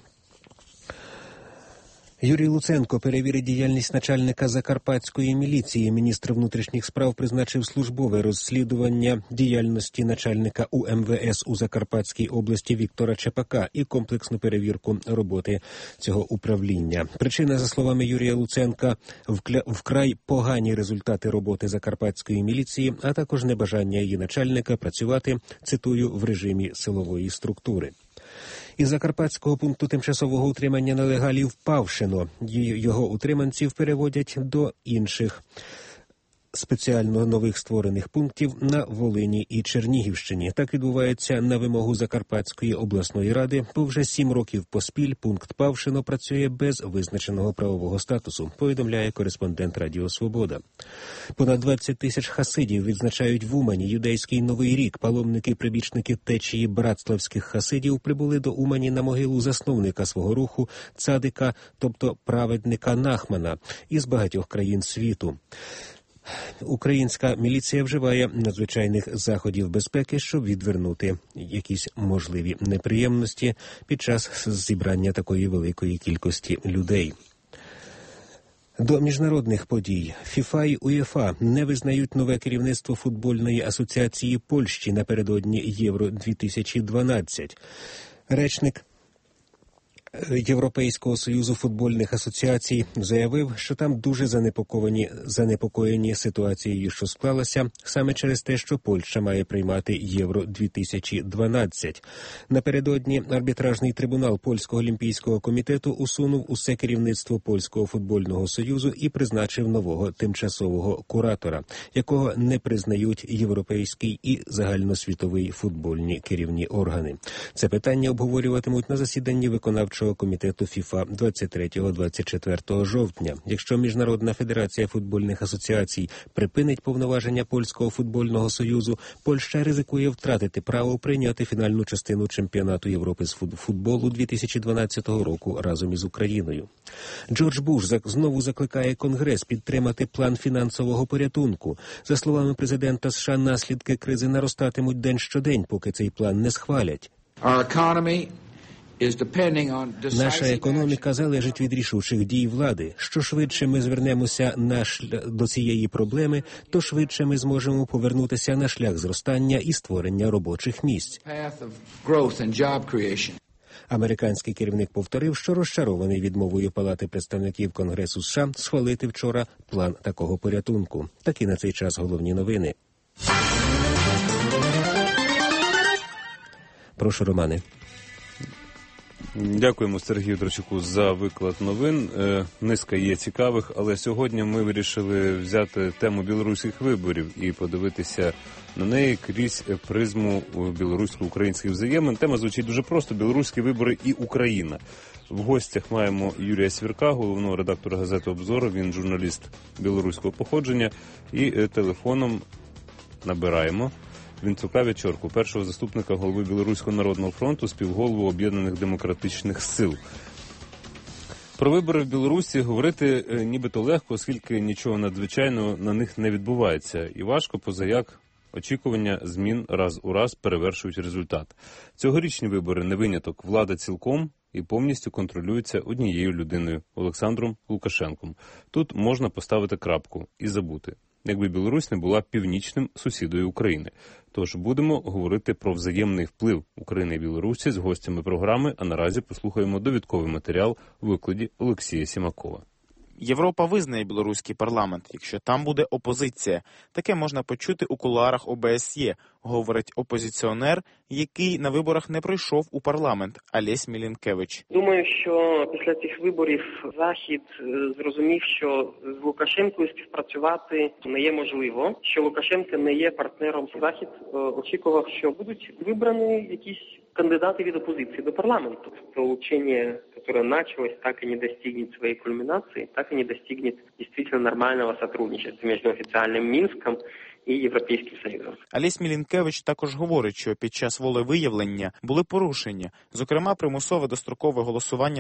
Юрій Луценко перевірить діяльність начальника Закарпатської міліції. Міністр внутрішніх справ призначив службове розслідування діяльності начальника УМВС у Закарпатській області Віктора Чепака і комплексну перевірку роботи цього управління. Причина, за словами Юрія Луценка, вкрай погані результати роботи Закарпатської міліції, а також небажання її начальника працювати, цитую, в режимі силової структури. Із Закарпатського пункту тимчасового утримання нелегалів Павшино його утриманців переводять до інших спеціально нових створених пунктів на Волині і Чернігівщині. Так відбувається на вимогу Закарпатської обласної ради, бо вже 7 років поспіль пункт Павшино працює без визначеного правового статусу, повідомляє кореспондент Радіо Свобода. Понад 20 тисяч хасидів відзначають в Умані юдейський Новий рік. Паломники-прибічники течії братславських хасидів прибули до Умані на могилу засновника свого руху цадика, тобто праведника Нахмана, із багатьох країн світу. Українська міліція вживає надзвичайних заходів безпеки, щоб відвернути якісь можливі неприємності під час зібрання такої великої кількості людей. До міжнародних подій. ФІФА і УЄФА не визнають нове керівництво футбольної асоціації Польщі напередодні Євро-2012. Речник Європейського союзу футбольних асоціацій заявив, що там дуже занепокоєні ситуацією, що склалася, саме через те, що Польща має приймати Євро-2012. Напередодні арбітражний трибунал Польського олімпійського комітету усунув усе керівництво Польського футбольного союзу і призначив нового тимчасового куратора, якого не признають європейський і загальносвітовий футбольні керівні органи. Це питання обговорюватимуть на засіданні виконавчого комітету ФІФА 23-24 жовтня. Якщо Міжнародна федерація футбольних асоціацій припинить повноваження Польського футбольного союзу, Польща ризикує втратити право прийняти фінальну частину чемпіонату Європи з футболу 2012 року разом із Україною. Джордж Буш знову закликає Конгрес підтримати план фінансового порятунку. За словами президента США, наслідки кризи наростатимуть день щодень, поки цей план не схвалять. Наша економіка залежить від рішучих дій влади. Що швидше ми звернемося до цієї проблеми, то швидше ми зможемо повернутися на шлях зростання і створення робочих місць. Американський керівник повторив, що розчарований відмовою Палати представників Конгресу США схвалити вчора план такого порятунку. Такі на цей час головні новини. Прошу, Романе. Дякуємо Сергію Драчуку за виклад новин. Низка є цікавих, але сьогодні ми вирішили взяти тему білоруських виборів і подивитися на неї крізь призму білорусько-українських взаємин. Тема звучить дуже просто: білоруські вибори і Україна. В гостях маємо Юрія Свірка, головного редактора газети «Обзор». Він журналіст білоруського походження. І телефоном набираємо Вінцука Вечорку, першого заступника голови Білоруського народного фронту, співголову Об'єднаних демократичних сил. Про вибори в Білорусі говорити нібито легко, оскільки нічого надзвичайного на них не відбувається. І важко, позаяк очікування змін раз у раз перевершують результат. Цьогорічні вибори не виняток. Влада цілком і повністю контролюється однією людиною – Олександром Лукашенком. Тут можна поставити крапку і забути, якби Білорусь не була північним сусідою України. Тож будемо говорити про взаємний вплив України і Білорусі з гостями програми, а наразі послухаємо довідковий матеріал у викладі Олексія Сімакова. Європа визнає білоруський парламент, якщо там буде опозиція. Таке можна почути у кулуарах ОБСЄ, говорить опозиціонер, який на виборах не пройшов у парламент, Олесь Мілінкевич. Думаю, що після цих виборів Захід зрозумів, що з Лукашенкою співпрацювати не є можливо, що Лукашенко не є партнером. Захід очікував, що будуть вибрані якісь кандидаты від оппозиции до парламента. То улучшение, которое началось, так и не достигнет своей кульминации, так и не достигнет действительно нормального сотрудничества между официальным Минском і Європейським Союзом. Олесь Мілінкевич також говорить, що під час волевиявлення були порушення, зокрема примусове дострокове голосування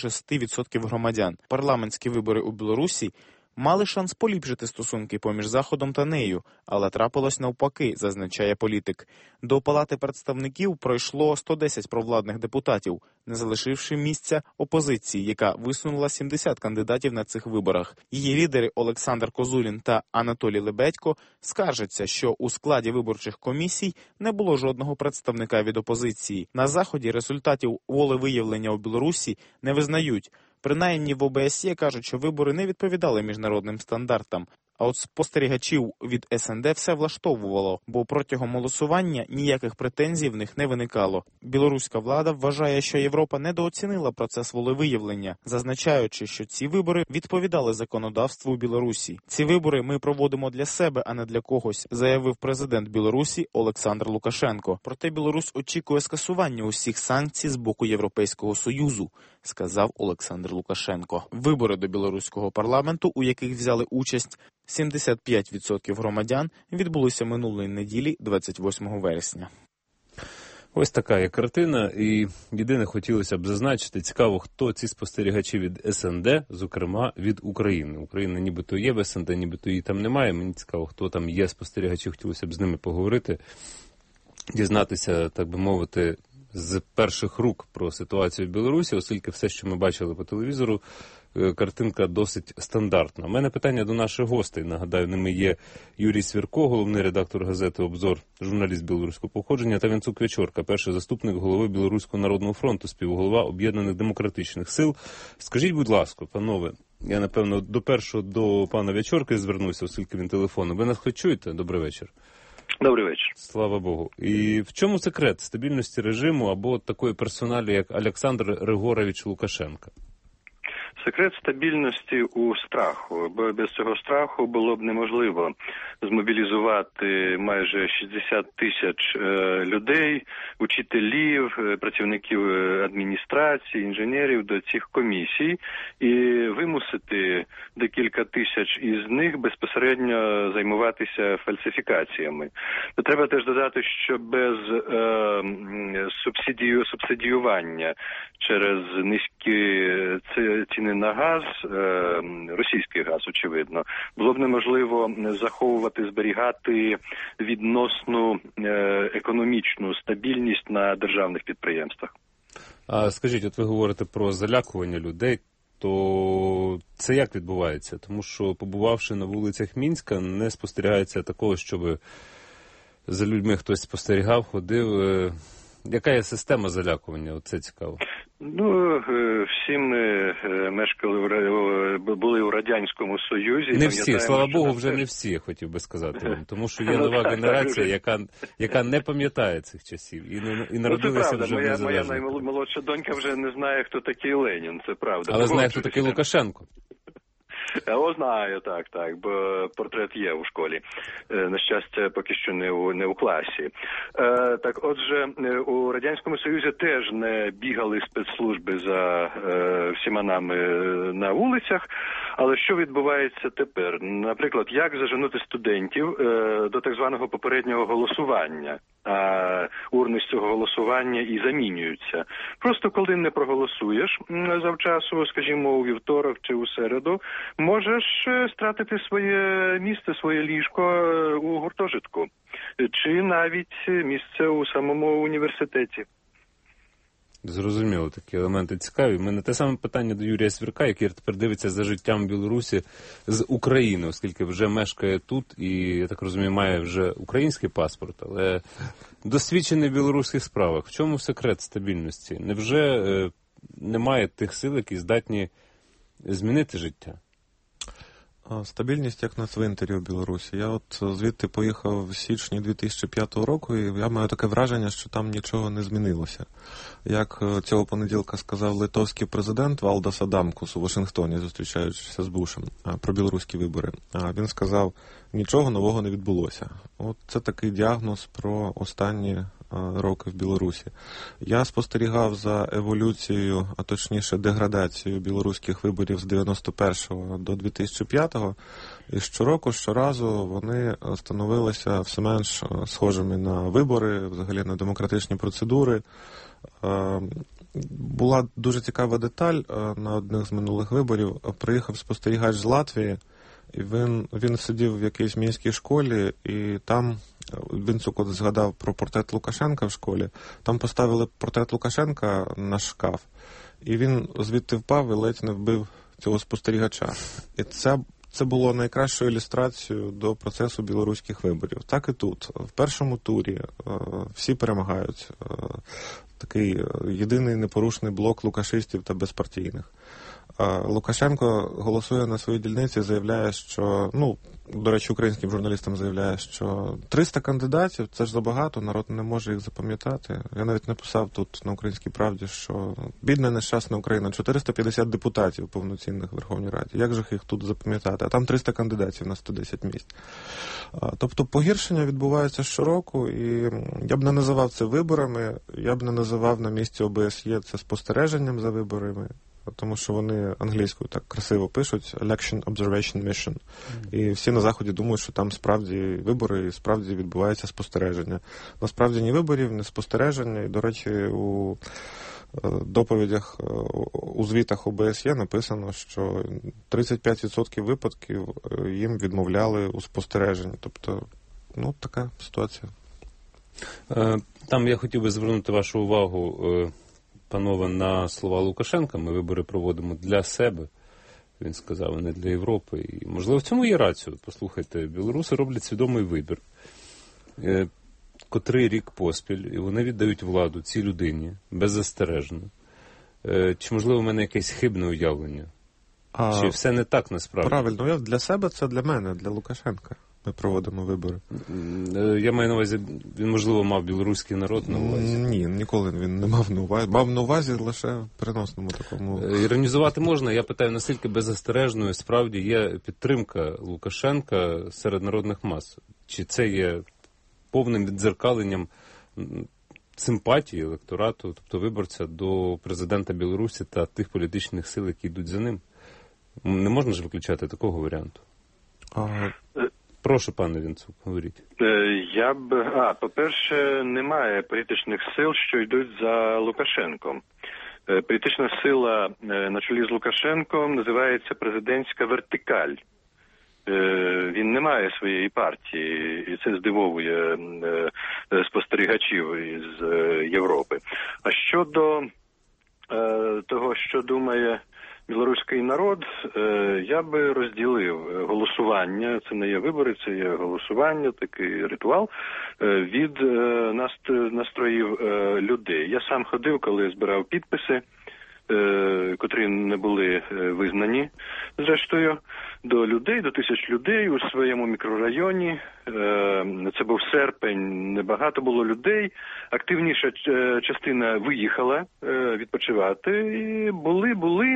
26% громадян. Парламентські вибори у Білорусі мали шанс поліпшити стосунки поміж Заходом та нею, але трапилось навпаки, зазначає політик. До Палати представників пройшло 110 провладних депутатів, не залишивши місця опозиції, яка висунула 70 кандидатів на цих виборах. Її лідери Олександр Козулін та Анатолій Лебедько скаржаться, що у складі виборчих комісій не було жодного представника від опозиції. На Заході результатів волевиявлення у Білорусі не визнають. Принаймні в ОБСЄ кажуть, що вибори не відповідали міжнародним стандартам. А от спостерігачів від СНД все влаштовувало, бо протягом голосування ніяких претензій в них не виникало. Білоруська влада вважає, що Європа недооцінила процес волевиявлення, зазначаючи, що ці вибори відповідали законодавству Білорусі. Ці вибори ми проводимо для себе, а не для когось, заявив президент Білорусі Олександр Лукашенко. Проте Білорусь очікує скасування усіх санкцій з боку Європейського Союзу, сказав Олександр Лукашенко. Вибори до білоруського парламенту, у яких взяли участь 75% громадян, відбулися минулої неділі, 28 вересня. Ось така є картина, і єдине хотілося б зазначити, цікаво, хто ці спостерігачі від СНД, зокрема від України. Україна нібито є в СНД, нібито її там немає. Мені цікаво, хто там є спостерігачі, хотілося б з ними поговорити, дізнатися, так би мовити, з перших рук про ситуацію в Білорусі, оскільки все, що ми бачили по телевізору, картинка досить стандартна. У мене питання до наших гостей. Нагадаю, ними є Юрій Свірко, головний редактор газети «Обзор», журналіст білоруського походження, та Вінцук Вечорка, перший заступник голови Білоруського народного фронту, співголова Об'єднаних демократичних сил. Скажіть, будь ласка, панове, я, напевно, до пана Вечорки звернуся, оскільки він телефонує. Ви нас хоч чуєте? Добрий вечір. Добрий вечір. Слава Богу. І в чому секрет стабільності режиму або такої персоналі, як Олександр Григорович Лукашенко? Секрет стабільності у страху, бо без цього страху було б неможливо змобілізувати майже 60 тисяч людей, учителів, працівників адміністрації, інженерів до цих комісій і вимусити декілька тисяч із них безпосередньо займуватися фальсифікаціями. Треба теж додати, що без субсидіювання через низькі ціни на газ, російський газ, очевидно, було б неможливо заховувати, зберігати відносну економічну стабільність на державних підприємствах. А скажіть, от ви говорите про залякування людей, то це як відбувається? Тому що, побувавши на вулицях Мінська, не спостерігається такого, щоб за людьми хтось спостерігав, ходив. Яка є система залякування? Оце цікаво. Ну, всі ми були у Радянському Союзі. Не всі, слава Богу, вже не всі, я хотів би сказати вам. Тому що є нова генерація, яка не пам'ятає цих часів. І народилася вже в незалежній. Моя наймолодша донька вже не знає, хто такий Ленін, це правда. Але знає, хто такий Лукашенко. О, знаю, так, бо портрет є у школі. На щастя, поки що не у класі. Так, отже, у Радянському Союзі теж не бігали спецслужби за всіма нами на вулицях. Але що відбувається тепер? Наприклад, як заженути студентів до так званого попереднього голосування? А урни з цього голосування і замінюються. Просто коли не проголосуєш завчасу, скажімо, у вівторок чи у середу, можеш стратити своє місце, своє ліжко у гуртожитку. Чи навіть місце у самому університеті. Зрозуміло, такі елементи цікаві. У мене те саме питання до Юрія Свірка, який тепер дивиться за життям в Білорусі з України, оскільки вже мешкає тут і, я так розумію, має вже український паспорт, але досвідчений в білоруських справах. В чому секрет стабільності? Невже немає тих сил, які здатні змінити життя? Стабільність як на цвинтарі в Білорусі. Я от звідти поїхав в січні 2005 року, і я маю таке враження, що там нічого не змінилося. Як цього понеділка сказав литовський президент Валдас Адамкус у Вашингтоні, зустрічаючись з Бушем, про білоруські вибори. Він сказав, нічого нового не відбулося. От це такий діагноз про останні роки в Білорусі. Я спостерігав за еволюцією, а точніше деградацією білоруських виборів з 91-го до 2005-го, і щоразу вони становилися все менш схожими на вибори, взагалі на демократичні процедури. Була дуже цікава деталь на одних з минулих виборів. Приїхав спостерігач з Латвії, і він сидів в якійсь мінській школі, і там Вінцук згадав про портрет Лукашенка в школі. Там поставили портрет Лукашенка на шкаф, і він звідти впав і ледь не вбив цього спостерігача. І це було найкращою ілюстрацією до процесу білоруських виборів. Так і тут. В першому турі всі перемагають. Такий єдиний непорушний блок лукашистів та безпартійних. Лукашенко голосує на своїй дільниці, заявляє, що, до речі, українським журналістам заявляє, що 300 кандидатів, це ж забагато, народ не може їх запам'ятати. Я навіть написав тут на «Українській правді», що бідна нещасна Україна, 450 депутатів повноцінних в Верховній Раді, як же їх тут запам'ятати? А там 300 кандидатів на 110 місць. Тобто погіршення відбувається щороку, і я б не називав це виборами, я б не називав на місці ОБСЄ це спостереженням за виборами, тому що вони англійською так красиво пишуть Election Observation Mission. І всі на Заході думають, що там справді вибори і справді відбувається спостереження. Насправді ні виборів, ні спостереження. І, до речі, у доповідях, у звітах ОБСЄ написано, що 35% випадків їм відмовляли у спостереженні. Тобто, така ситуація. Там я хотів би звернути вашу увагу, панове, на слова Лукашенка. Ми вибори проводимо для себе. він сказав, а не для Європи. І, можливо, в цьому є рацію. Послухайте, білоруси роблять свідомий вибір, котрий рік поспіль, і вони віддають владу цій людині беззастережно. Чи, можливо, в мене якесь хибне уявлення? Чи все не так насправді? Правильно, для себе це для мене, для Лукашенка. Ми проводимо вибори. Я маю на увазі, він, можливо, мав білоруський народ на увазі? Ні, ніколи він не мав на увазі. Мав на увазі лише в переносному такому... Іронізувати можна. Я питаю, наскільки беззастережною справді є підтримка Лукашенка серед народних мас? Чи це є повним віддзеркаленням симпатії електорату, тобто виборця, до президента Білорусі та тих політичних сил, які йдуть за ним? Не можна ж виключати такого варіанту? Прошу, пане Вінцук, говоріть. По-перше, немає політичних сил, що йдуть за Лукашенком. Політична сила на чолі з Лукашенком називається президентська вертикаль. Він не має своєї партії, і це здивовує спостерігачів із Європи. А щодо того, що думає білоруський народ, я би розділив голосування, це не є вибори, це є голосування, такий ритуал, від настроїв людей. Я сам ходив, коли збирав підписи, котрі не були визнані, зрештою, до людей, до тисяч людей у своєму мікрорайоні. Це був серпень, небагато було людей. Активніша частина виїхала відпочивати. І були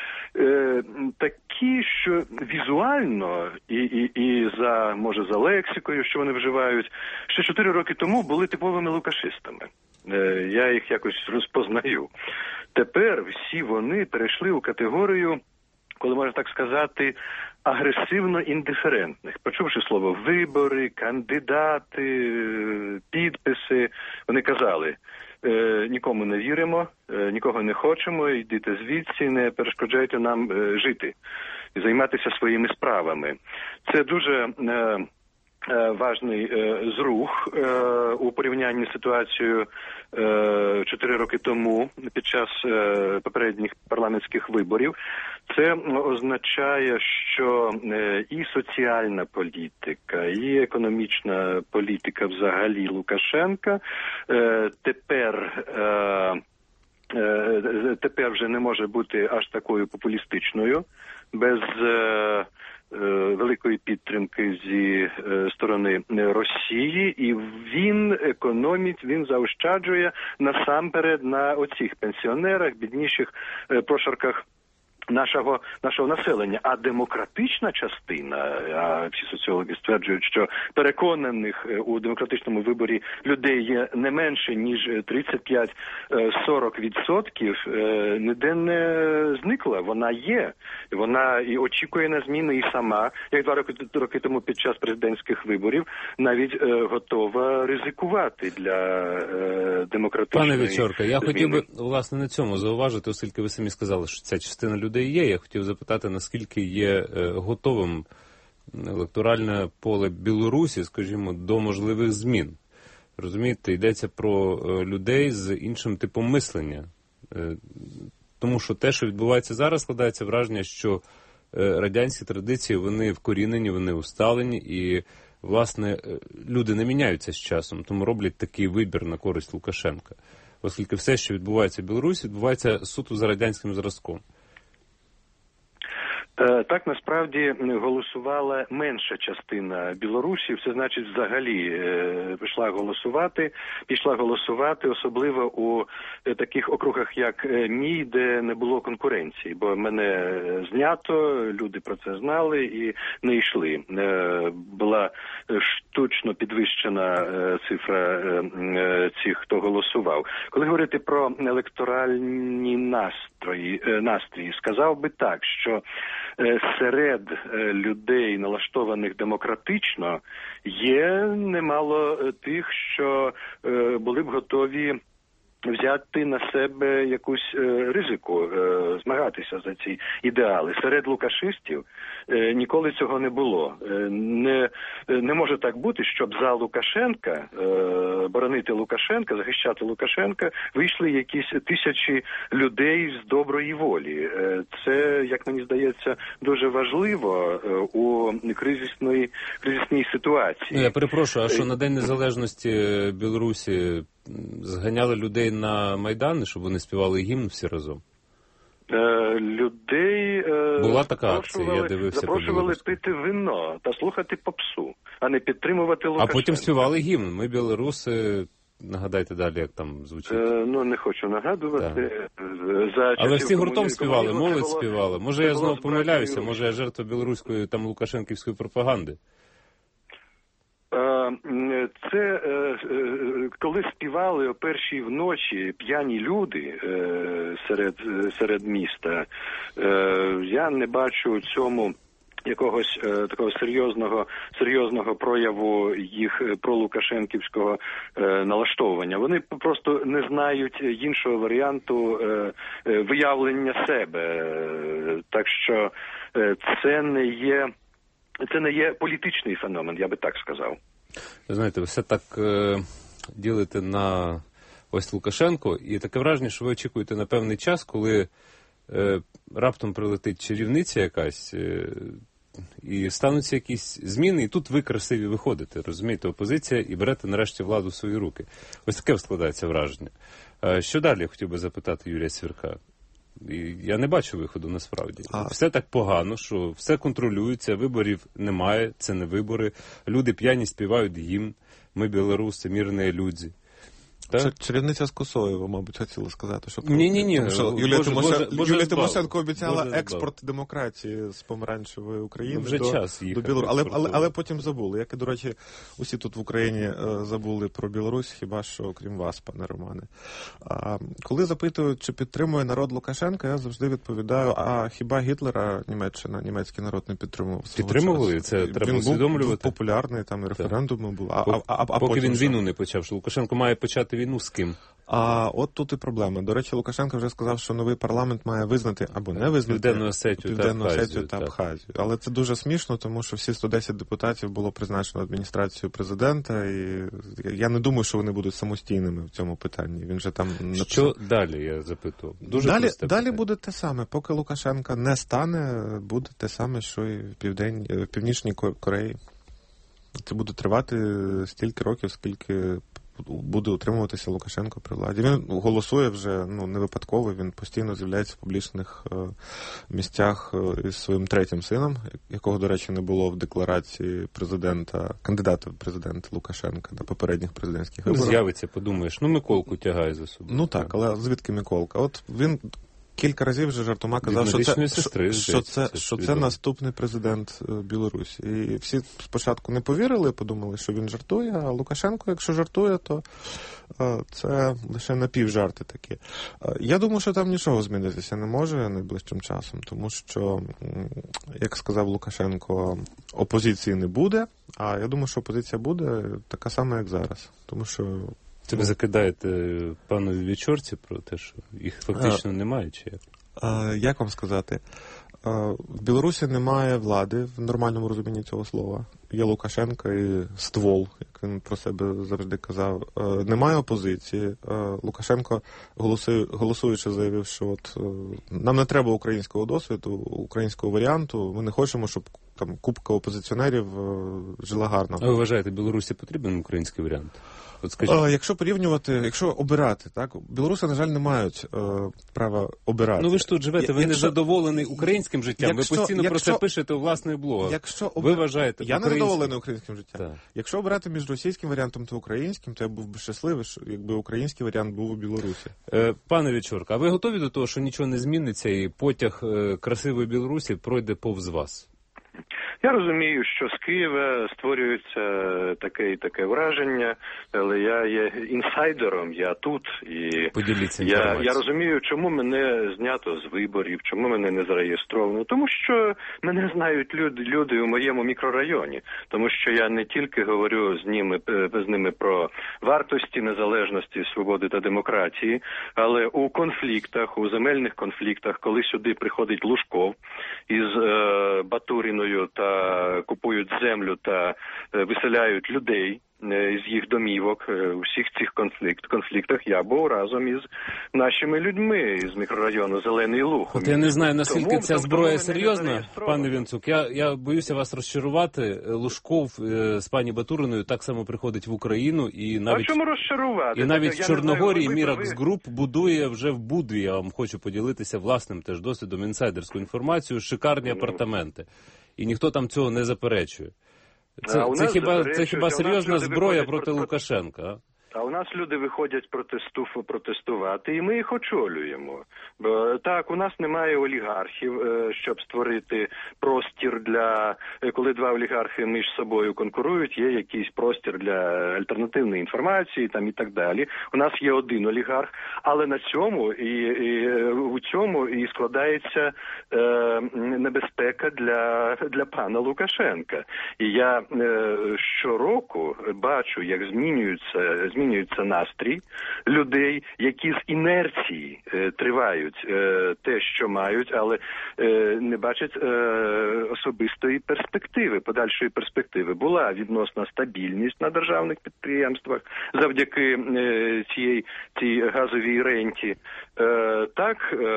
такі, що візуально і за лексикою, що вони вживають, ще 4 роки тому були типовими лукашистами. Я їх якось розпознаю. Тепер всі вони перейшли у категорію, коли можна так сказати, агресивно-індиферентних. Почувши слово вибори, кандидати, підписи, вони казали: нікому не віримо, нікого не хочемо, йдіть звідси, не перешкоджайте нам жити і займатися своїми справами. Це дуже важний зрух у порівнянні з ситуацією 4 роки тому під час попередніх парламентських виборів. Це означає, що і соціальна політика, і економічна політика взагалі Лукашенка тепер вже не може бути аж такою популістичною, без великої підтримки зі сторони Росії, і він економить, він заощаджує насамперед на оцих пенсіонерах, бідніших прошарках нашого населення. А демократична частина, а всі соціологи стверджують, що переконаних у демократичному виборі людей є не менше, ніж 35-40%, ніде не зникла. Вона є. Вона і очікує на зміни, і сама, як 2 роки тому під час президентських виборів, навіть готова ризикувати для демократичної Пане Вечорка, я зміни. хотів би, власне, на цьому зауважити, оскільки ви самі сказали, що ця частина людей є. Я хотів запитати, наскільки є готовим електоральне поле Білорусі, скажімо, до можливих змін. Розумієте, йдеться про людей з іншим типом мислення. Тому що те, що відбувається зараз, складається враження, що радянські традиції, вони вкорінені, вони усталені, і, власне, люди не міняються з часом, тому роблять такий вибір на користь Лукашенка. Оскільки все, що відбувається в Білорусі, відбувається суто за радянським зразком. Так, насправді, голосувала менша частина білорусів, це значить взагалі пішла голосувати, особливо у таких округах, як мій, де не було конкуренції, бо мене знято, люди про це знали і не йшли. Була штучно підвищена цифра цих, хто голосував. Коли говорити про електоральні настрої, сказав би так, що серед людей, налаштованих демократично, є немало тих, що були б готові взяти на себе якусь ризику, змагатися за ці ідеали. Серед лукашистів ніколи цього не було. не може так бути, щоб за Лукашенка, боронити Лукашенка, захищати Лукашенка, вийшли якісь тисячі людей з доброї волі. Це, як мені здається, дуже важливо у кризисній ситуації. Я перепрошую, а що на День Незалежності Білорусі зганяли людей на Майдани, щоб вони співали гімн всі разом? Людей була така акція, я дивився. Запрошували пити вино та слухати попсу, а не підтримувати Лукашенка. А потім співали гімн. Ми білоруси, нагадайте далі, як там звучить. Не хочу нагадувати. Але всі гуртом співали, молодь співала. Може я знову помиляюся, може я жертва білоруської там лукашенківської пропаганди. Це коли співали о першій вночі п'яні люди серед міста, я не бачу у цьому якогось такого серйозного прояву їх пролукашенківського налаштовування. Вони просто не знають іншого варіанту виявлення себе. Так що це не є політичний феномен, я би так сказав. Знаєте, ви все так ділите на ось Лукашенко, і таке враження, що ви очікуєте на певний час, коли раптом прилетить чарівниця якась, і стануться якісь зміни, і тут ви красиві виходите, розумієте, опозиція, і берете нарешті владу в свої руки. Ось таке складається враження. Що далі, я хотів би запитати Юрія Цвірка? Я не бачу виходу насправді. Все так погано, що все контролюється, виборів немає, це не вибори. Люди п'яні співають гімн, ми білоруси, мирні люди. Чарівниця з косою, ви, мабуть, хотіли сказати. Що Ні. Юлія Тимошенко обіцяла експорт демократії з помаранчевої України до Білорусі. Але потім забули. Як і, до речі, усі тут в Україні забули про Білорусь, хіба що, окрім вас, пане Романе. Коли запитують, чи підтримує народ Лукашенка, я завжди відповідаю, а хіба Гітлера німецький народ не підтримував? Підтримували? Це треба усвідомлювати. Він був популярний, там і референдуми були. Поки він війну не почав, що Лукашенко має почати війну з ким? А от тут і проблема. До речі, Лукашенко вже сказав, що новий парламент має визнати або не визнати Південну Осетію та Абхазію. Але це дуже смішно, тому що всі 110 депутатів було призначено адміністрацією президента, і я не думаю, що вони будуть самостійними в цьому питанні. Він же там написав. Що далі, я запитував? Далі буде те саме. Поки Лукашенка не стане, буде те саме, що і в Північній Кореї. Це буде тривати стільки років, скільки буде утримуватися Лукашенко при владі. Він голосує вже не випадково, він постійно з'являється в публічних місцях із своїм третім сином, якого, до речі, не було в декларації кандидата в президенти Лукашенка на попередніх президентських виборах. З'явиться, подумаєш, Миколку тягає за собою. Так, але звідки Миколка? От він кілька разів вже жартома казав, що це наступний президент Білорусі. І всі спочатку не повірили, подумали, що він жартує, а Лукашенко, якщо жартує, то це лише напівжарти такі. Я думаю, що там нічого змінитися не може найближчим часом, тому що, як сказав Лукашенко, опозиції не буде, а я думаю, що опозиція буде така сама, як зараз. Тому що це ви закидаєте панові Вечорці про те, що їх фактично немає, чи як? Як вам сказати? В Білорусі немає влади в нормальному розумінні цього слова. Є Лукашенко і ствол, як він про себе завжди казав. Немає опозиції. Лукашенко, голосуючи, заявив, що нам не треба українського досвіду, українського варіанту. Ми не хочемо, щоб там купка опозиціонерів жила гарно. А ви вважаєте, Білорусі потрібен український варіант? Якщо порівнювати, якщо обирати, так, білоруси, на жаль, не мають права обирати. Ви ж тут живете, ви не задоволений українським життям, ви постійно про це пишете у власних блогах. Ви вважаєте, я не задоволений українським життям. Так. Якщо обирати між російським варіантом та українським, то я був би щасливий, якби український варіант був у Білорусі. Пане Вечорка, а ви готові до того, що нічого не зміниться і потяг красивої Білорусі пройде повз вас? Я розумію, що з Києва створюються таке враження, але я є інсайдером, я тут, і поділіться я розумію, чому мене знято з виборів, чому мене не зареєстровано, тому що мене знають люди у моєму мікрорайоні, тому що я не тільки говорю з ними про вартості незалежності, свободи та демократії, але у конфліктах, у земельних конфліктах, коли сюди приходить Лужков із Батуріною та купують землю та виселяють людей з їх домівок, у всіх цих конфліктах я був разом із нашими людьми з мікрорайону Зелений Луг. От я не знаю, наскільки ця зброя серйозна, пане Вінцук. Я боюся вас розчарувати. Лужков з пані Батуриною так само приходить в Україну і навіть... А чому розчарувати? І навіть в Чорногорії Міракс Груп будує вже в Будві, я вам хочу поділитися власним теж досвідом, інсайдерську інформацію, шикарні апартаменти. І ніхто там цього не заперечує. Це хіба серйозна зброя проти Лукашенка? А у нас люди виходять протестувати, і ми їх очолюємо. Так, у нас немає олігархів, щоб створити простір для... Коли два олігархи між собою конкурують, є якийсь простір для альтернативної інформації там і так далі. У нас є один олігарх, але на цьому у цьому і складається небезпека для пана Лукашенка. І я щороку бачу, як змінюється настрій людей, які з інерції тривають те, що мають, але не бачать особистої перспективи, подальшої перспективи. Була відносна стабільність на державних підприємствах завдяки цій газовій ренті. Так,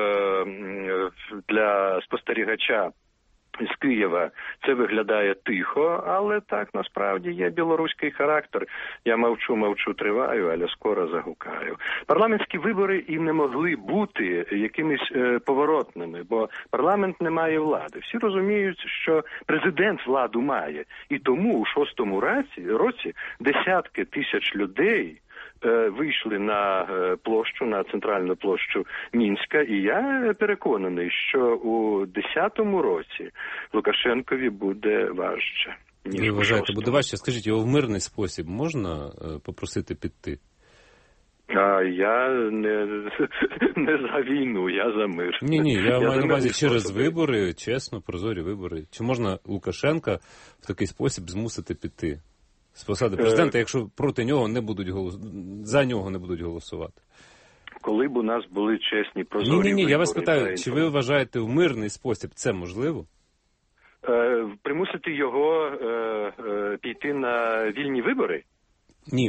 для спостерігача з Києва це виглядає тихо, але так насправді є білоруський характер. Я мовчу, триваю, але скоро загукаю. Парламентські вибори і не могли бути якимись поворотними, бо парламент не має влади. Всі розуміють, що президент владу має. І тому у 6-му році десятки тисяч людей вийшли на площу, на центральну площу Мінська, і я переконаний, що у 10-му році Лукашенкові буде важче. Ви вважаєте, буде важче? Скажіть, його в мирний спосіб можна попросити піти? Я не за війну, я за мир. Ні, я маю на увазі через вибори, чесно, прозорі вибори. Чи можна Лукашенка в такий спосіб змусити піти з посади президента, якщо проти нього не будуть за нього не будуть голосувати? Коли б у нас були чесні, прозорі вибори... Ні, я вас питаю, чи ви вважаєте в мирний спосіб це можливо? Примусити його піти на вільні вибори? Ні,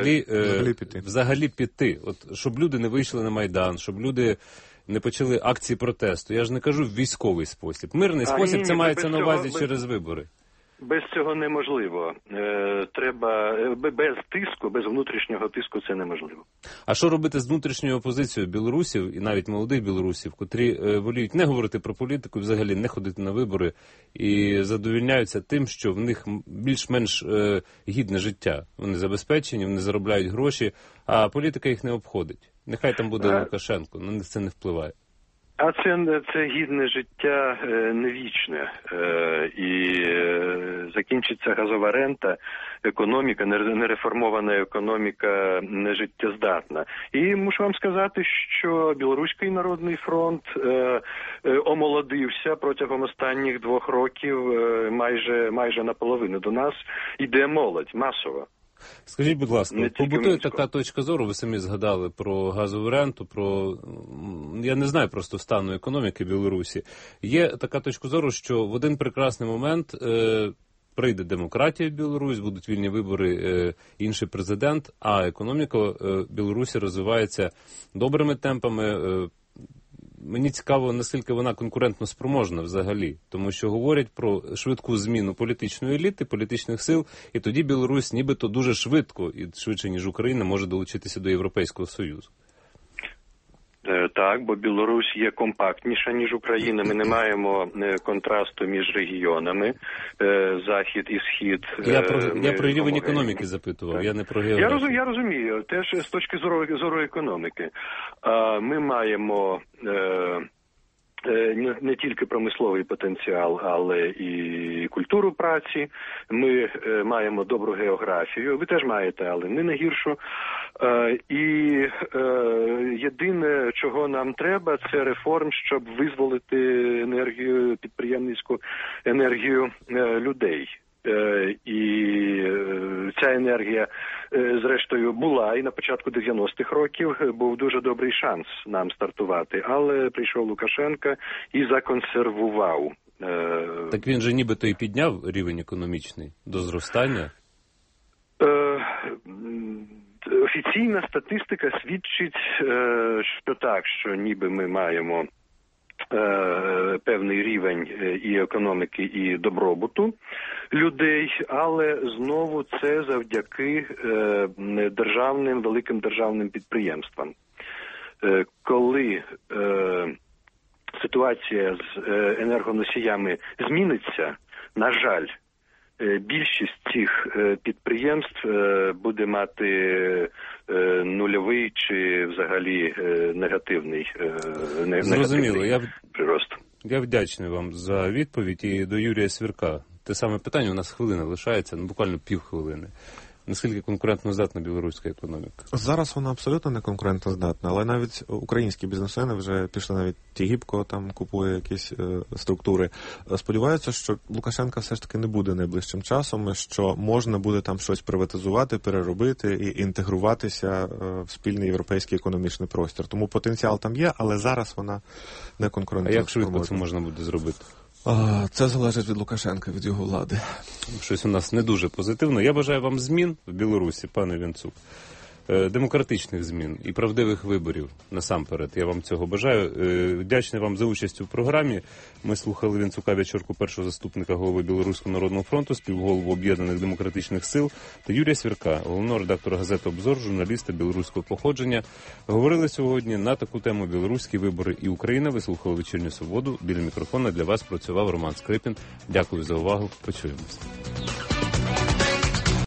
взагалі піти. От, щоб люди не вийшли на Майдан, щоб люди не почали акції протесту. Я ж не кажу в військовий спосіб. Мирний спосіб це мається на увазі через вибори. Без цього неможливо. Треба без тиску, без внутрішнього тиску це неможливо. А що робити з внутрішньою опозицією білорусів і навіть молодих білорусів, котрі воліють не говорити про політику, взагалі не ходити на вибори і задовільняються тим, що в них більш-менш гідне життя. Вони забезпечені, вони заробляють гроші, а політика їх не обходить. Нехай там буде Лукашенко, на них це не впливає. А це гідне життя не вічне. І закінчиться газова рента, економіка, нереформована економіка не життєздатна. І мушу вам сказати, що Білоруський народний фронт омолодився протягом останніх 2 років майже наполовину. До нас йде молодь масово. Скажіть, будь ласка, побутує така точка зору, ви самі згадали про газову ренту, я не знаю просто стану економіки Білорусі. Є така точка зору, що в один прекрасний момент прийде демократія в Білорусь, будуть вільні вибори, інший президент, а економіка Білорусі розвивається добрими темпами. Мені цікаво, наскільки вона конкурентно спроможна взагалі, тому що говорять про швидку зміну політичної еліти, політичних сил, і тоді Білорусь нібито дуже швидко, і швидше, ніж Україна, може долучитися до Європейського Союзу. Так, бо Білорусь є компактніша, ніж Україна. Ми не маємо контрасту між регіонами, Захід і Схід. Я про рівень економіки запитував, я не про географію. Я розумію, теж з точки зору економіки. Ми маємо не тільки промисловий потенціал, але і культуру праці. Ми маємо добру географію. Ви теж маєте, але не гіршу. І єдине, чого нам треба, це реформ, щоб визволити енергію, підприємницьку енергію людей. І ця енергія, зрештою, була і на початку 90-х років був дуже добрий шанс нам стартувати, але прийшов Лукашенко і законсервував. Так він же нібито і підняв рівень економічний до зростання? Офіційна статистика свідчить, що так, що ніби ми маємо певний рівень і економіки, і добробуту людей, але знову це завдяки великим державним підприємствам. Коли ситуація з енергоносіями зміниться, на жаль, більшість цих підприємств буде мати нульовий чи взагалі негативний прирост. Я вдячний вам за відповідь. І до Юрія Свірка. Те саме питання, у нас хвилина лишається, буквально півхвилини. Наскільки конкурентноздатна білоруська економіка? Зараз вона абсолютно не конкурентноздатна, але навіть українські бізнесмени вже пішли, навіть Тігіпко там купує якісь структури. Сподіваються, що Лукашенка все ж таки не буде найближчим часом, що можна буде там щось приватизувати, переробити і інтегруватися в спільний європейський економічний простір. Тому потенціал там є, але зараз вона не конкурентна. А як швидко це можна буде зробити? Це залежить від Лукашенка, від його влади. Щось у нас не дуже позитивно. Я бажаю вам змін в Білорусі, пане Вінцук. Демократичних змін і правдивих виборів насамперед. Я вам цього бажаю. Вдячний вам за участь у програмі. Ми слухали Вінцука Вячорку, першого заступника голови Білоруського народного фронту, співголову Об'єднаних демократичних сил, та Юрія Свірка, головного редактора газети «Обзор», журналіста білоруського походження. Говорили сьогодні на таку тему «Білоруські вибори і Україна». Ви слухали «Вечірню Свободу». Біля мікрофона для вас працював Роман Скрипін. Дякую за увагу. Почуємося.